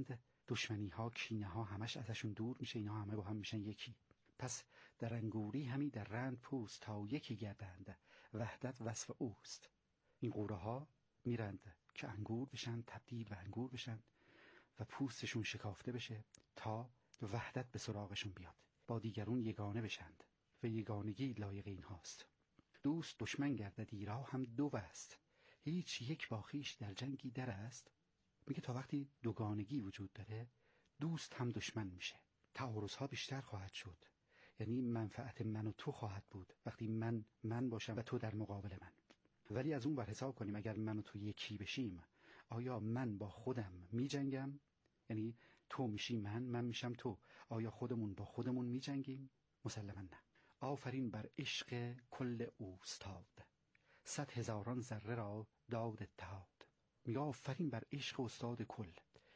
دشمنی ها، کینه ها همش ازشون دور میشه، اینا همه با هم میشن یکی. پس در انگوری همی در رند پوست، تا یکی گردند وحدت وصف اوست. این قوره ها میرند که انگور بشن، تبدیل به انگور بشن و پوستشون شکافته بشه تا وحدت به سراغشون بیاد، با دیگرون یگانه بشند و یگانگی لایق این هاست. دوست دشمن گردد ایرا هم دو است، هیچ یک با خویش در جنگی در است. میگه تا وقتی دوگانگی وجود داره دوست هم دشمن میشه، تعارض ها بیشتر خواهد شد، یعنی منفعت من و تو خواهد بود وقتی من من باشم و تو در مقابل من. ولی از اون ور حساب کنیم اگر من و تو یکی بشیم، آیا من با خودم میجنگم؟ یعنی تو میشی من، من میشم تو، آیا خودمون با خودمون میجنگیم؟ مسلما نه. آفرین بر عشق کل اوستاد، صد هزاران ذره را داد اتحاد. میگه آفرین بر عشق استاد کل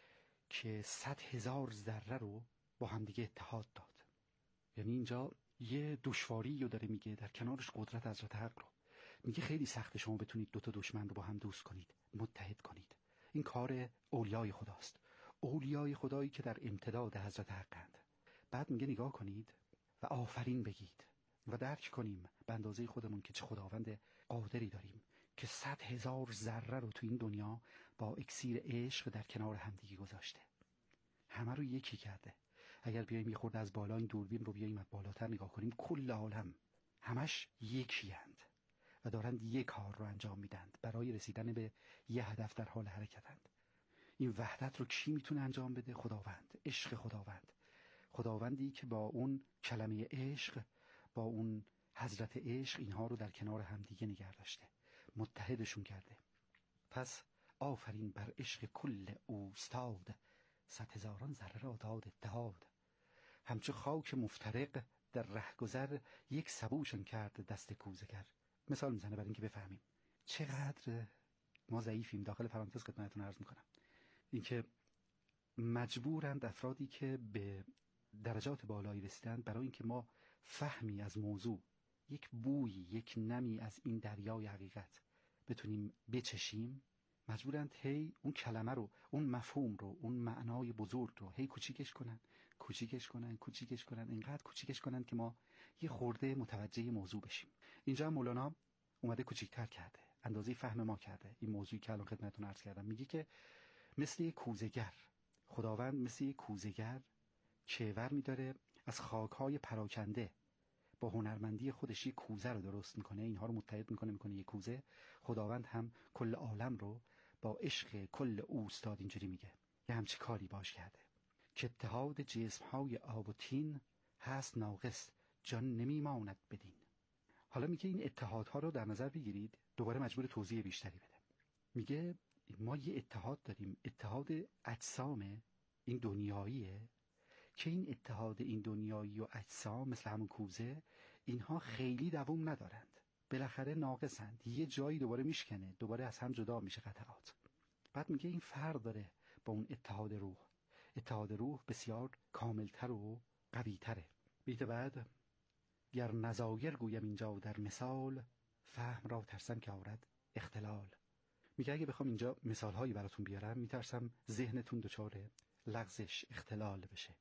که صد هزار ذره رو با همدیگه اتحاد داد. یعنی اینجا یه دشواری رو داره میگه، در کنارش قدرت حضرت حق رو میگه. خیلی سخته شما بتونید دو تا دشمن رو با هم دوست کنید، متحد کنید. این کار اولیای خداست، اولیای خدایی که در امتداد حضرت حقند. بعد میگه نگاه کنید و آفرین بگید و درک کنیم به اندازه خودمون که چه خداوند قادری داریم که صد هزار ذره رو تو این دنیا با اکسیر عشق در کنار همدیگه گذاشته، همه رو یکی کرده. اگر بیایم یه خورده از بالا این دوربین رو بیایم از بالاتر نگاه کنیم، کل عالم همش یکی‌اند و دارند یک کار رو انجام میدند، برای رسیدن به یه هدف در حال حرکتند. این وحدت رو کی میتونه انجام بده؟ خداوند، عشق خداوند، خداوندی که با اون کلمه عشق، با اون حضرت عشق اینها رو در کنار همدیگه نگه داشته، متحدشون کرده. پس آفرین بر عشق کل اوستاد، صد هزاران ذره را داد اتحاد. همچو خاک مفترق در رهگذر، یک سبوشن کرد دست کوزگر. مثال میزنه برای اینکه بفهمیم چقدر ما ضعیفیم. داخل پرانتز خدمتتون عرض میکنم اینکه مجبورند افرادی که به درجات بالایی رسیدند، برای اینکه ما فهمی از موضوع، یک بوی، یک نمی از این دریای حقیقت بتونیم بچشیم، مجبورند هی اون کلمه رو، اون مفهوم رو، اون معنای بزرگ رو هی کوچیکش کنن کوچیکش کنن کوچیکش کنن اینقدر کوچیکش کنن که ما یه خورده متوجه موضوع بشیم. اینجا مولانا اومده کوچیک‌تر کرده، اندازه فهم ما کرده. این موضوعی که الان خدمتتون عرض کردم، میگه که مثل یک کوزه‌گر، خداوند مثل یک کوزه‌گر که ور می‌داره از خاک‌های پراکنده، با هنرمندی خودش یک کوزه رو درست میکنه، اینها رو متحد میکنه میکنه یک کوزه. خداوند هم کل عالم رو با عشق کل اوستاد اینجوری میگه که همچی کاری باش کرده که اتحاد جسم‌های آب و تین، هست ناقص جان نمیماند بدین. حالا میگه این اتحادها رو در نظر بگیرید، دوباره مجبور توضیح بیشتری بده. میگه ما یه اتحاد داریم، اتحاد اجسام این دنیاییه، که این اتحاد این دنیایی و اجسام مثل همون کوزه، اینها خیلی دوام ندارند، بالاخره ناقصند، یه جایی دوباره میشکنه، دوباره از هم جدا میشه قطعات. بعد میگه این فرق داره با اون اتحاد روح. اتحاد روح بسیار کاملتر و قویتره. بیت بعد گر نظایر گویم اینجا در مثال، فهم را ترسم که آورد اختلال. میگه اگه بخوام اینجا مثالهایی براتون بیارم، میترسم ذهنتون دچار لغزش، اختلال بشه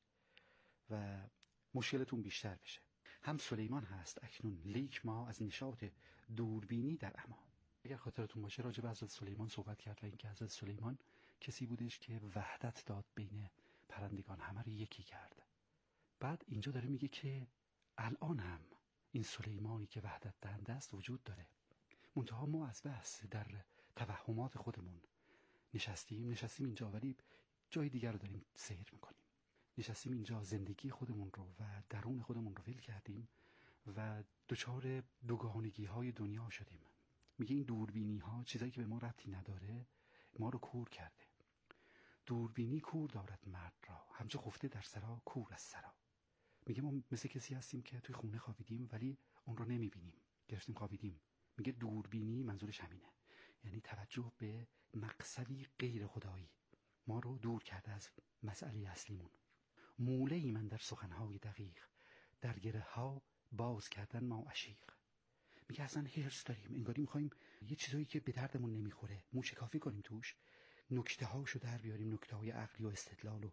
و مشکلتون بیشتر بشه. هم سلیمان هست اکنون، لیک ما از نشاط دوربینی در اما. اگر خاطرتون باشه راجع به حضرت سلیمان صحبت کرد و اینکه حضرت سلیمان کسی بودش که وحدت داد بین پرندگان، همه رو یکی کرد. بعد اینجا داره میگه که الان هم این سلیمانی که وحدت دهنده است وجود داره، منتها ما از بس در توهمات خودمون نشستیم نشستیم اینجا ولی جای دیگر رو داریم سیر میکنیم. نشستیم اینجا زندگی خودمون رو و درون خودمون رو ول کردیم و دچار دوگانگی های دنیا شدیم. میگه این دوربینی ها، چیزایی که به ما ربطی نداره، ما رو کور کرده. دوربینی کور دارد مرد را، همچه خفته در سرا کور از سرا. میگه ما مثل کسی هستیم که توی خونه خوابیدیم ولی اون رو نمیبینیم، گرفتیم خوابیدیم. میگه دوربینی منظورش همینه، یعنی توجه به مقصدی غیر خدایی ما رو دور کرده از مسئله اصلیمون. موله ای من در سخنهای دقیق، در گره ها باز کردن ما عشیق. میگه اصلا هرس داریم، انگاری میخوایم یه چیزایی که به دردمون نمیخوره موشکافی کنیم توش، نکته هاشو در بیاریم، نکته های عقلی و استدلال و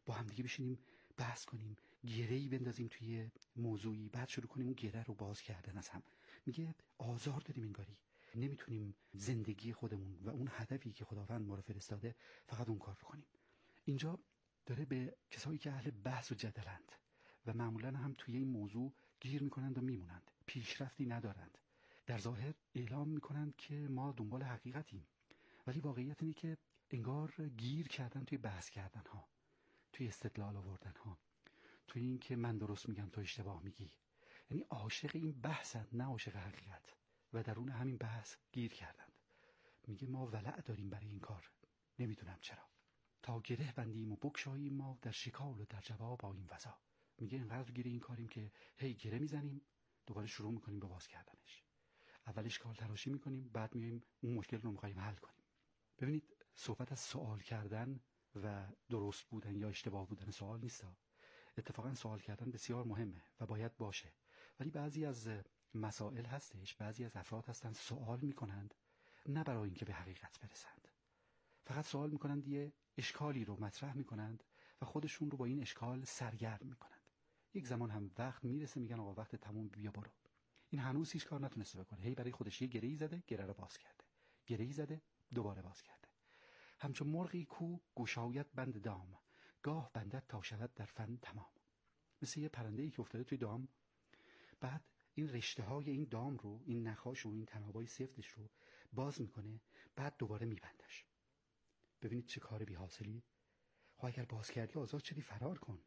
با هم دیگه بشینیم بحث کنیم، گره‌ای بندازیم توی موضوعی، بعد شروع کنیم اون گره رو باز کردن از هم. میگه آزار داریم انگاری، نمیتونیم زندگی خودمون و اون هدفی که خداوند ما رو فرستاده فقط اون کار رو کنیم. اینجا داره به کسایی که اهل بحث و جدلند و معمولا هم توی این موضوع گیر میکنند و میمونند، پیشرفتی ندارند، در ظاهر اعلام میکنند که ما دنبال حقیقتیم، ولی واقعیت اینه که انگار گیر کردن توی بحث کردن ها، توی استدلال آوردن ها، توی این که من درست میگم تو اشتباه میگی. یعنی عاشق این بحثند، نه عاشق حقیقت، و درون همین بحث گیر کردند. میگه ما ولع داریم برای این کار، نمیدونم چرا، تا گره بندیم و بکشاییم ما در شکال و در جواب آییم وزا. میگه اینقدر گیره این کاریم که هی گره میزنیم، دوباره شروع میکنیم به باز کردنش. اول اشکال تراشی میکنیم، بعد میایم اون مشکل رو میخوایم حل کنیم. ببینید صحبت از سوال کردن و درست بودن یا اشتباه بودن سوال نیست. اتفاقا سوال کردن بسیار مهمه و باید باشه، ولی بعضی از مسائل هستش، بعضی از افراد هستن سوال میکنند نه برای اینکه به حقیقت برسند، فقط سوال میکنند، یه اشکالی رو مطرح میکنند و خودشون رو با این اشکال سرگرم میکنند. یک زمان هم وقت میرسه میگن آقا وقت تموم، بیا برو. این هنوز هیچ کار نتونسته بکنه، هی برای خودش یه گره‌ای زده، گره رو باز کرده، گره‌ای زده، دوباره باز کرده. همچون مرغی کو گشاید بند دام، گاه بندد تا شود در فن تمام. مثل یه پرنده‌ای که افتاده توی دام، بعد این رشته های این دام رو، این نخاش و این تنابای سفتش رو باز میکنه، بعد دوباره میبندش. ببینید چه کار بی حاصلی. خب اگر باز کردی آزاد شدی، فرار کن،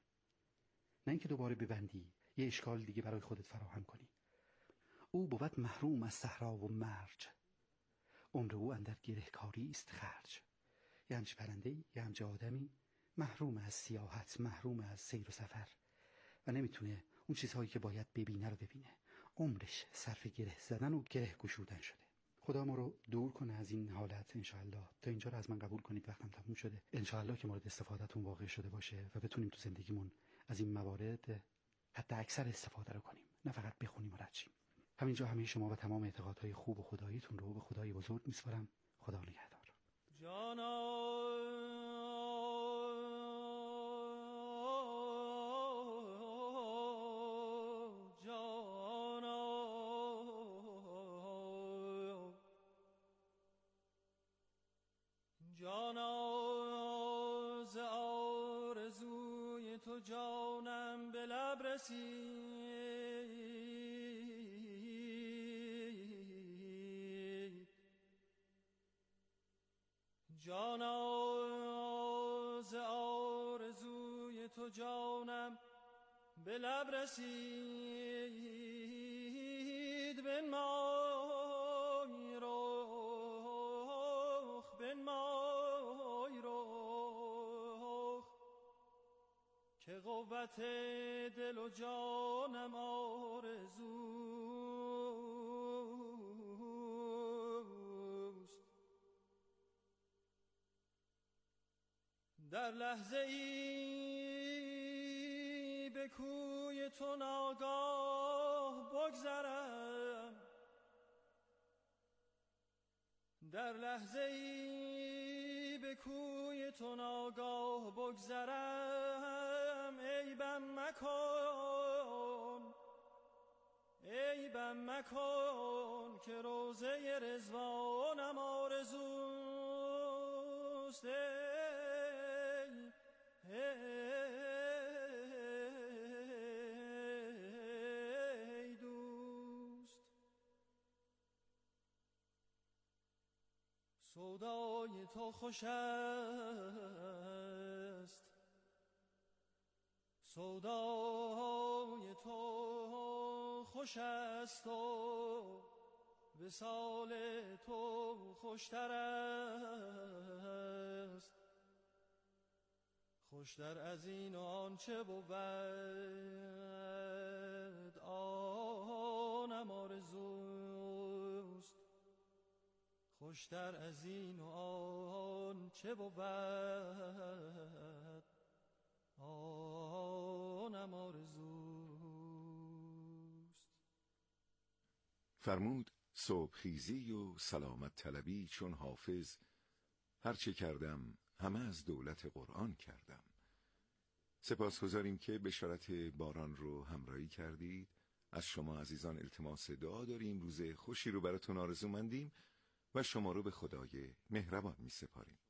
نه اینکه دوباره ببندی، یه اشکال دیگه برای خودت فراهم کنی. او بود محروم از صحرا و مرج، عمر او اندر گرهکاری است خرج. یه همچه پرنده‌ای، یه همچه آدمی محروم از سیاحت، محروم از سیر و سفر و نمیتونه اون چیزهایی که باید ببینه رو ببینه. عمرش صرف گره زدن و گره گشودن شده. خدا ما رو دور کنه از این حالت انشاءالله. تا اینجا رو از من قبول کنید، وقتم تموم شده. انشاءالله که مورد استفادهتون واقع شده باشه و بتونیم تو زندگیمون از این موارد حتی اکثر استفاده رو کنیم، نه فقط بخونیم و رد شیم. همینجا همه شما و تمام اعتقادهای خوب و خداییتون رو به خدای بزرگ میسپارم. خدا نگهدار. جانا جانا ز آرزوی تو جانم به لب رسید، جانا ز آرزوی تو جانم به لب رسید. بنمای رخ، بنمای رخ، که قوت دل و جانم آرزوست. در لحظه ای به کوی تو ناگاه بگذرم، در لحظه ای به کوی تو ناگاه بگذرم. عیبم مکن، عیبم مکن، که روضه رضوانم آرزوست. ای ای دوست، سودای تو خوش است، سودای تو خوش است و وصال تو خوشتر است. خوشتر از این و آنچه بود آنم آرزوست. خوشتر از این و آنچه بود آنم آرزوست. فرمود صبحخیزی و سلامت طلبی چون حافظ، هرچه کردم همه از دولت قرآن کردم. سپاسگزاریم که بشارت باران رو همراهی کردید. از شما عزیزان التماس دعا داریم. روز خوشی رو براتون آرزو مندیم و شما رو به خدای مهربان می سپاریم.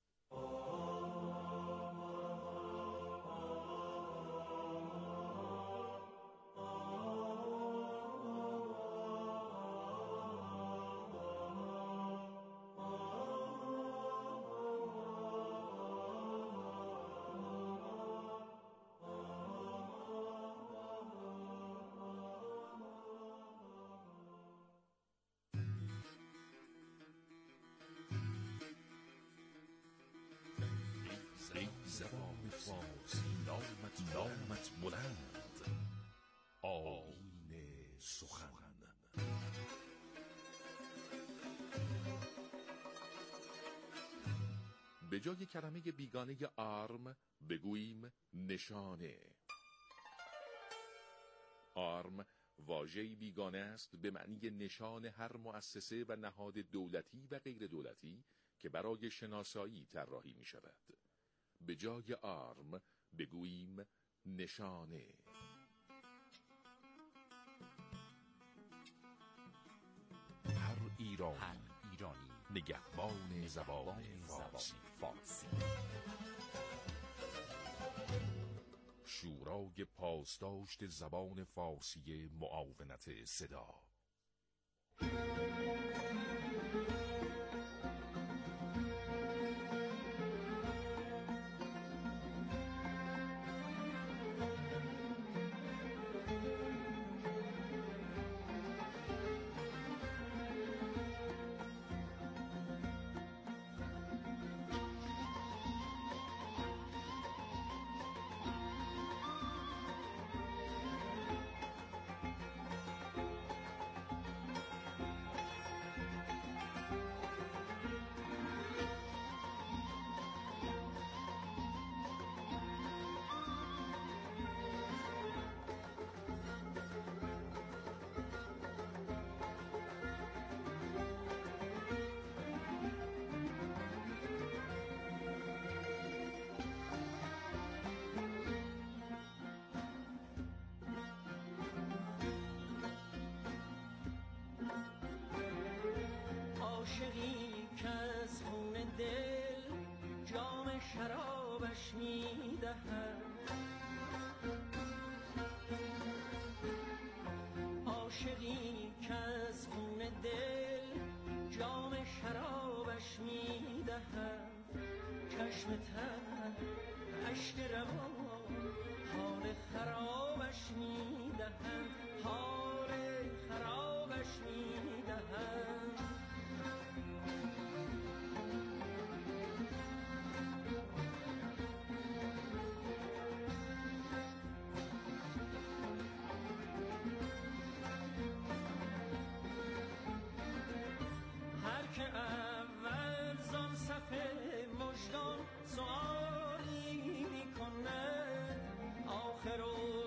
زبان فارسی نامت نامت بلند، آیین سخن. به جای کلمه بیگانه آرم بگوییم نشانه. آرم واژه‌ای بیگانه است به معنی نشان هر مؤسسه و نهاد دولتی و غیر دولتی که برای شناسایی طراحی می شود. به جای آرم بگوییم نشانه. هر ایرانی, هر ایرانی نگهبان زبان فارسی. فارسی شورای پاسداشت زبان فارسی معاونت صدا. عاشقی که از خون دل جام شرابش می دهد، عاشقی که از خون دل جام شرابش می دهد، چشم تر اشک روان حال خرابش می دهد، حال خرابش می دهد. که اول زان صفحه مژگان سؤالی می کند، آخر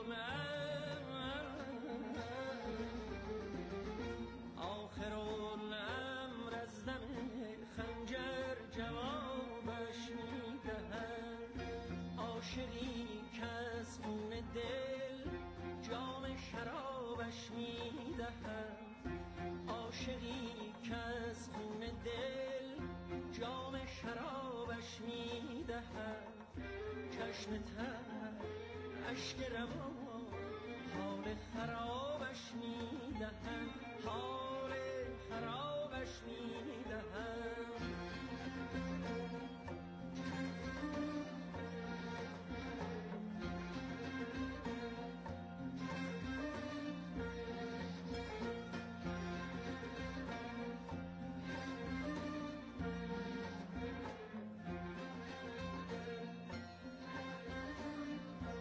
آخر الامر از دم خنجر جوابش می دهد. عاشقی که از خون دل جام شرابش می دهد، عاشقی که از خون دل جام شرابش می دهد، چشم تر اشک روان حال خرابش می دهد، حال خرابش می دهد.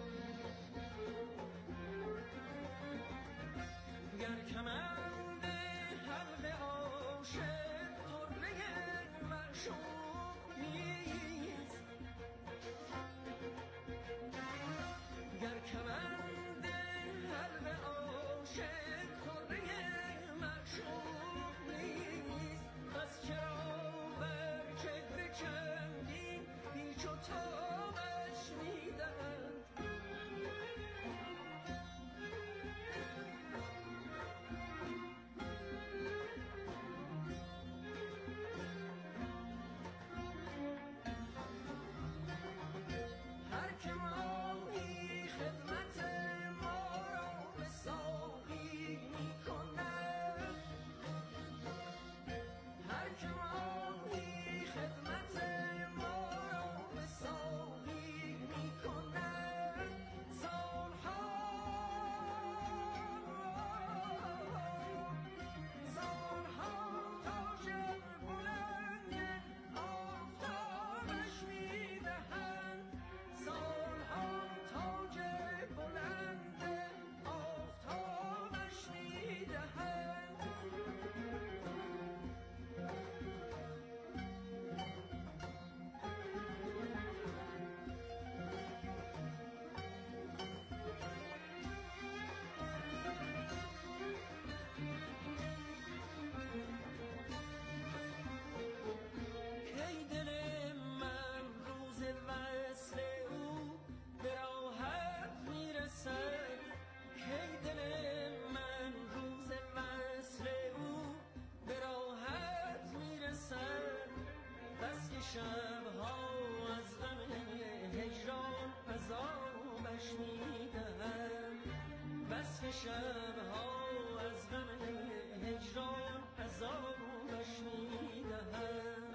گر کمند شبها از غم هجران عذابش میدهم.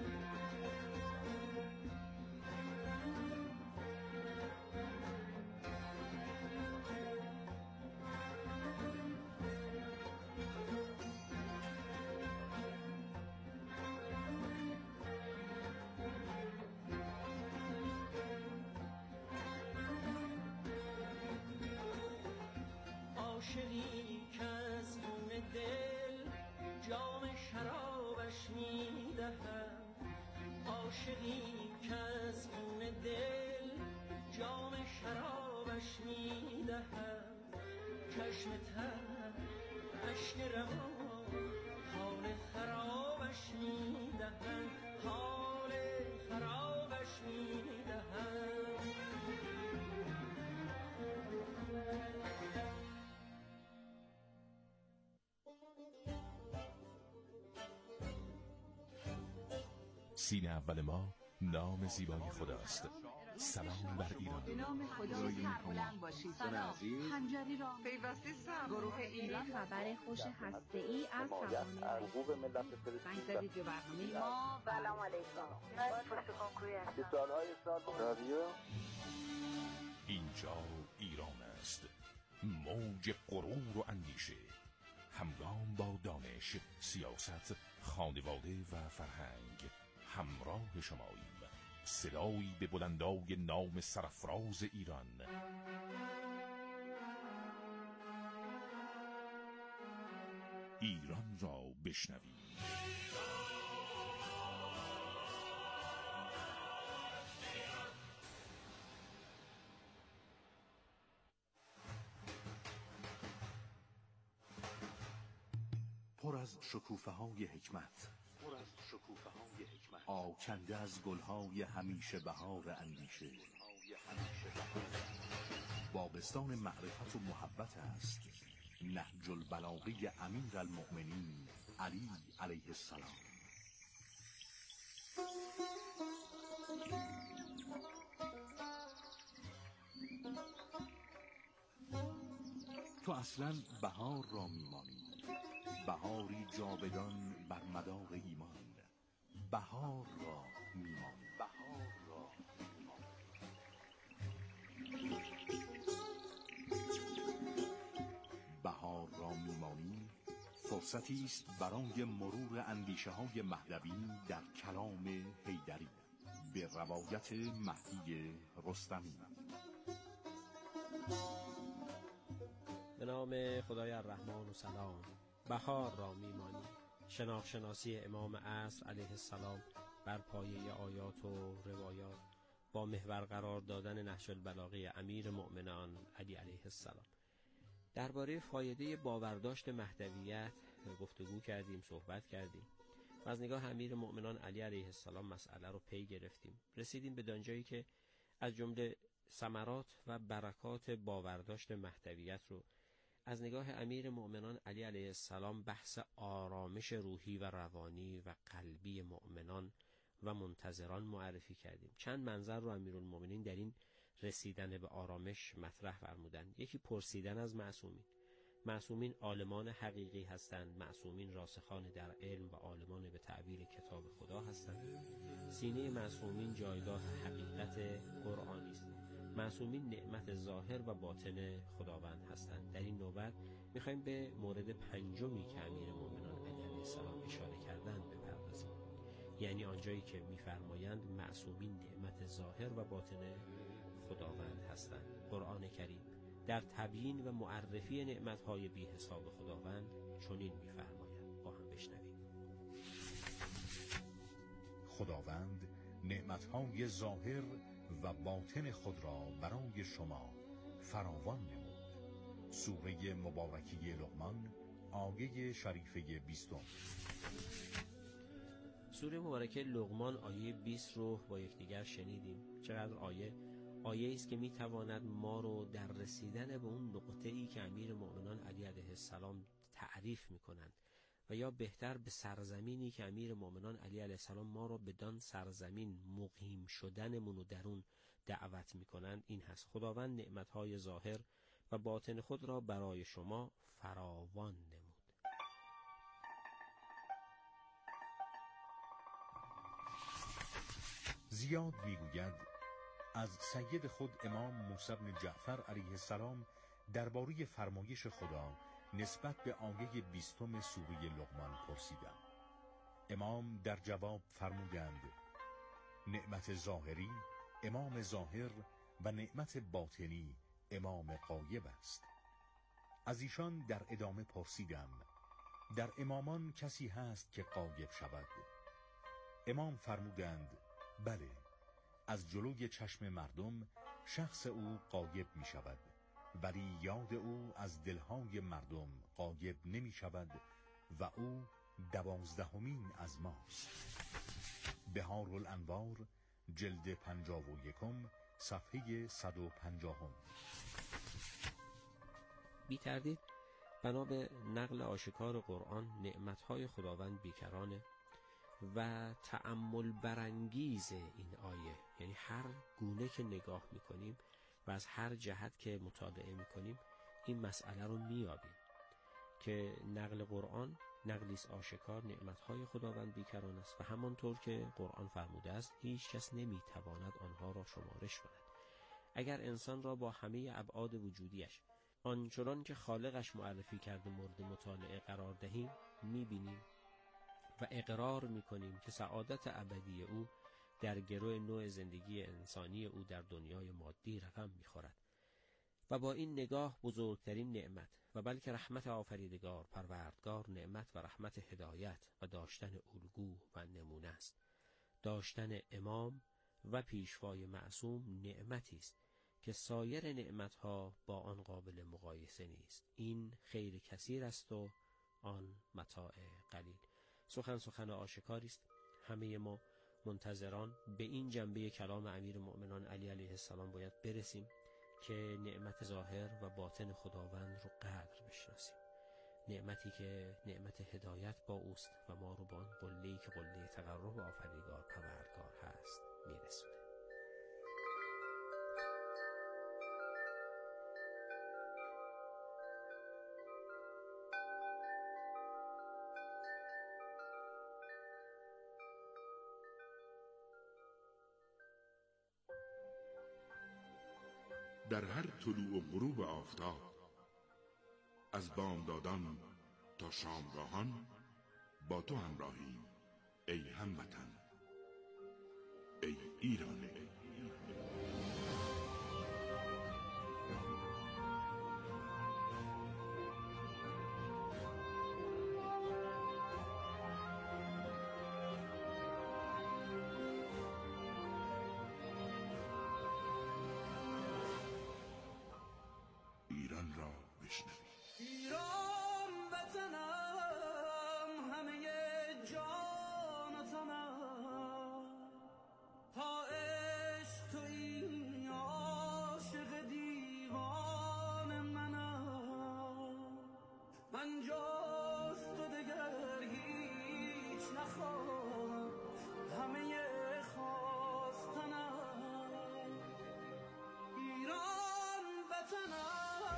عاشقی که از خون دل جام شرابش میدهم. عاشقی که از خون دل جام شرابش میدهم. چشم تر اشک روان حال خرابش میدهم. حال خرابش میدهم. سین اول ما نام زیبای خداست. سلام بر ایران. به نام خدا سربلند باشید. سلام. خنجری را پیوسته سر گروه ایران خبر خوش هسته‌ای از توانه حقوق ملت فلسطین به برنامه ما. سلام علیکم. من پشت کنکوری هستم. سالهای سال رادیو. اینجا ایران است. موج غرور و اندیشه، همگام با دانش، سیاست، خانواده و فرهنگ همراه شماییم. صدایی به بلندای نام سرافراز ایران. ایران را بشنویم. پر از شکوفه های حکمت، پر از شکوفه های حکمت، آکنده از گلهای همیشه بهار اندیشه. باغستان معرفت و محبت است نهج البلاغه امیر المؤمنین علی علیه السلام. تو اصلا بهار را میمانی، بهاری جاودان بر مدار ایمان. بهار را میمانی، بهار را بهار را میمانی فرصتی است برای مرور اندیشه های مهدوی در کلام حیدری به روایت مهدی رستمی. به نام خدای الرحمن و سلام. بهار را میمانی، شناخت شناسی امام عصر علیه السلام بر پایه آیات و روایات با محور قرار دادن نهج البلاغه امیر مؤمنان علی علیه السلام. درباره فایده باورداشت مهدویت گفتگو کردیم، صحبت کردیم و از نگاه امیر مؤمنان علی علیه السلام مسئله رو پی گرفتیم. رسیدیم به دانجایی که از جمله ثمرات و برکات باورداشت مهدویت رو از نگاه امیر مؤمنان علی علیه السلام بحث آرامش روحی و روانی و قلبی مؤمنان و منتظران معرفی کردیم. چند منظر رو امیرالمؤمنین در این رسیدن به آرامش مطرح فرمودند. یکی پرسیدن از معصومین. معصومین عالمان حقیقی هستند، معصومین راسخان در علم و عالمان به تعبیر کتاب خدا هستند. سینه معصومین جایگاه حقیقت قرآنی است. معصومین نعمت ظاهر و باطن خداوند هستند. در این نوبت میخوایم به مورد پنجمی که امیر مؤمنان علی علیه السلام اشاره کردند بپردازیم، یعنی آنجایی که میفرمایند معصومین نعمت ظاهر و باطن خداوند هستند. قرآن کریم در تبیین و معرفی نعمتهای بی حساب خداوند چنین میفرماید. با هم بشنویم. خداوند نعمتهای ظاهر و باطن خود را برای شما فراوان نمود. سوره مبارکی لقمان آیه شریفه بیستم. سوره مبارکه لقمان آیه بیست رو با یکدیگر شنیدیم. چقدر آیه آیه است که میتواند ما رو در رسیدن به اون نقطه‌ای که امیر مؤمنان علی علیه السلام تعریف میکنند و یا بهتر به سرزمینی که امیر مؤمنان علی علیه السلام ما رو بدان سرزمین مقیم شدنمون رو در اون دعوت میکنند این هست. خداوند نعمتهای ظاهر و باطن خود را برای شما فراوان نمود. زیاد میگوید از سید خود امام موسی بن جعفر علیه السلام درباره فرمایش خدا نسبت به آیه بیستم سوره لقمان پرسیدم. امام در جواب فرمودند نعمت ظاهری امام ظاهر و نعمت باطنی امام غایب است. از ایشان در ادامه پرسیدم در امامان کسی هست که غایب شود؟ امام فرمودند بله، از جلوی چشم مردم شخص او غایب می شود، ولی یاد او از دلهای مردم غایب نمی شود و او دوازدهمین از ماست. بهار الانوار جلد پنجاه و یکم صفحه صد و پنجاهم. بی تردید بنا به نقل آشکار قرآن نعمتهای خداوند بیکرانه و تأمل برانگیز این آیه، یعنی هر گونه که نگاه میکنیم و از هر جهت که مطالعه میکنیم این مسئله رو میابیم که نقل قرآن نقلی است آشکار نعمتهای خداوند بیکران است و همانطور که قرآن فرموده است هیچ کس نمیتواند آنها را شمارش کند. اگر انسان را با همه ابعاد وجودیش آنچنان که خالقش معرفی کرده مورد مطالعه قرار دهیم میبینیم و اقرار میکنیم که سعادت ابدی او در گرو نوع زندگی انسانی او در دنیای مادی رقم میخورد و با این نگاه بزرگترین نعمت و بلکه رحمت آفریدگار پروردگار نعمت و رحمت هدایت و داشتن الگو و نمونه است. داشتن امام و پیشوای معصوم نعمتی است که سایر نعمتها با آن قابل مقایسه نیست. این خیر کثیر است و آن متاع قلیل. سخن سخن آشکاری است. همه ما منتظران به این جنبه کلام امیر مؤمنان علی علیه السلام باید برسیم که نعمت ظاهر و باطن خداوند رو قدر بشناسیم. نعمتی که نعمت هدایت با اوست و ما رو با آن قله‌ای که قله تقرب آفریدگار پروردگار هست میرسونه. در هر طلوع و غروب آفتاب از بامدادان تا شامگاهان با تو همراهیم ای هموطن، ای ایران. ایران را بشنوید. ایران وطنم همه جان و تنم، تا عشق تویی عاشق دیوان منم. من جز تو دگر هیچ نخواهم، همه خواستنم. ایران وطنم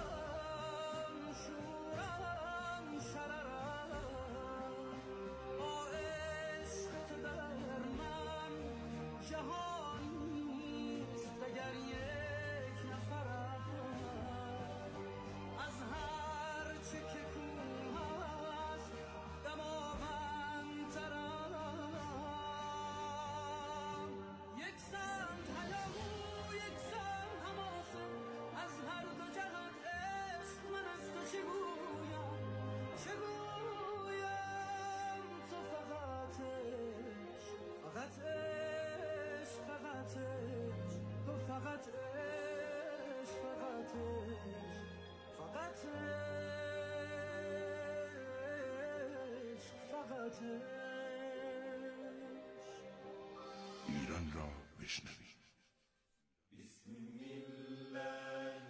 ایران را بشنوید. بسم الله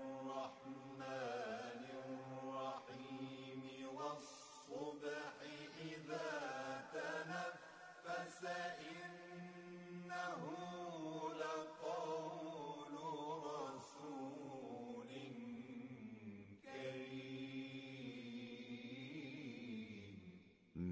الرحمن الرحیم والصبح اذا تنفس انه لقول رسول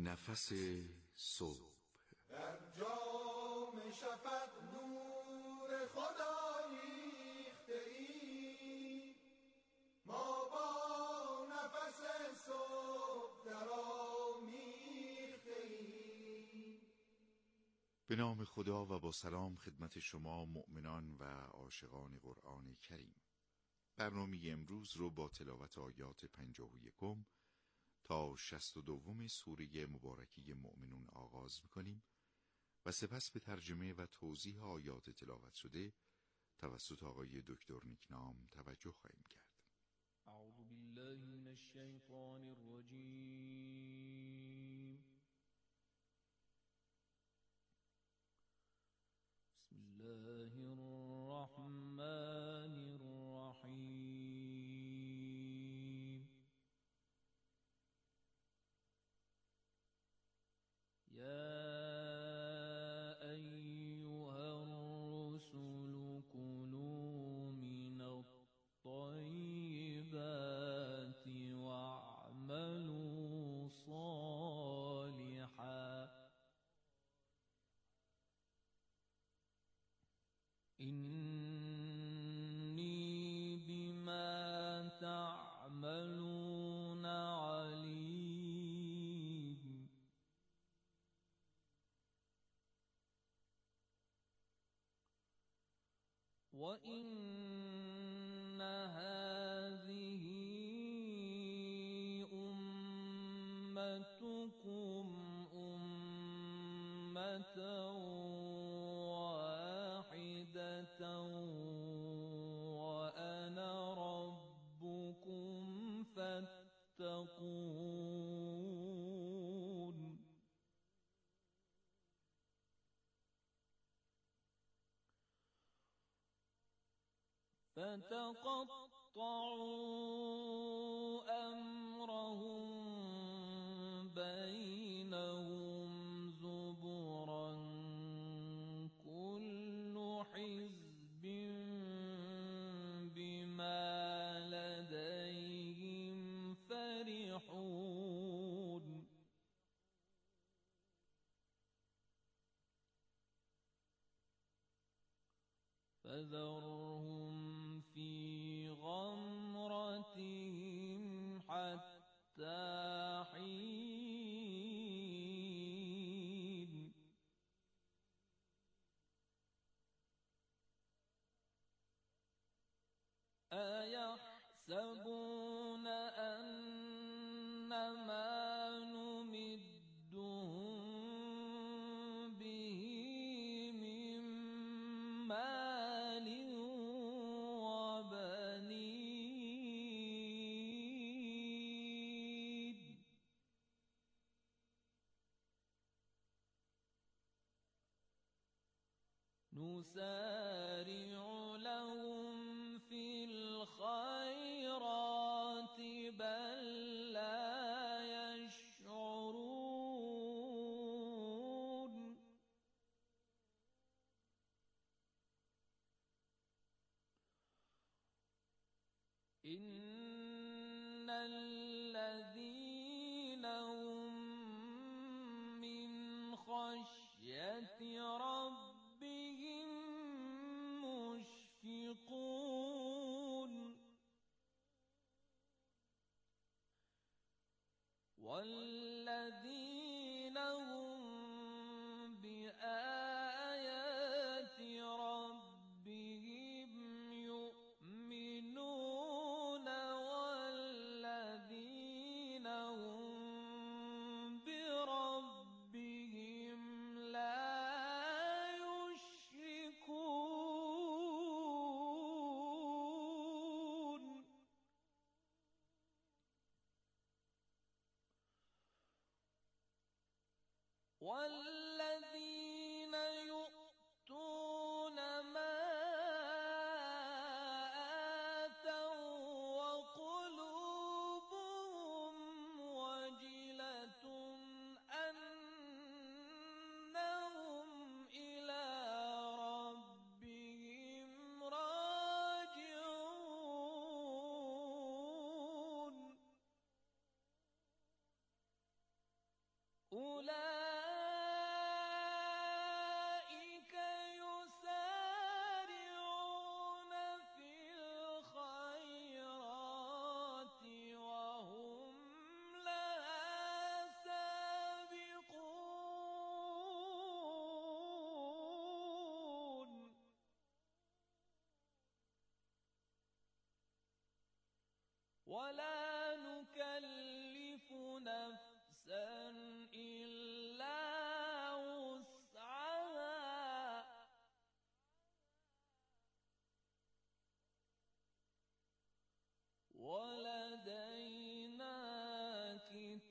نفس صبح. در جام شفق نور خدا ریخته ای، ما با نفس صبح در آمیخته ای. به نام خدا و با سلام خدمت شما مؤمنان و عاشقان قرآن کریم. برنامه امروز رو با تلاوت آیات پنجاه و یکم تا شصت و دوم سوره مبارکه مؤمنون آغاز می‌کنیم و سپس به ترجمه و توضیح آیات تلاوت شده توسط آقای دکتر نیکنام توجه خواهیم کرد. اعوذ بالله من الشیطان الرجیم. بسم الله الرحمن الرحیم. یا ایها الرسل كلوا من الطیبات واعملوا صالحا إني بما تعملون عليم. وإن هذه أمتكم أمة وأنا ربكم فاتقون. فتقطعوا أمرهم بينهم زبرا كل حزب بما لديهم فرحون. فذرهم في غمرتهم حتى حين. أيحسبون أن ما نمدهم به من مال وبنين نسارع لهم في الخيرات بل لا يشعرون. إن الذين هم من خشية ربهم مشفقون. والذين هم بآيات ربهم يؤمنون والذين هم بربهم لا يشركون. والذين يؤتون ما آتوا وقلوبهم وجلة أنهم إلى ربهم راجعون. أولئك يسارعون في الخيرات وهم لها سابقون ولا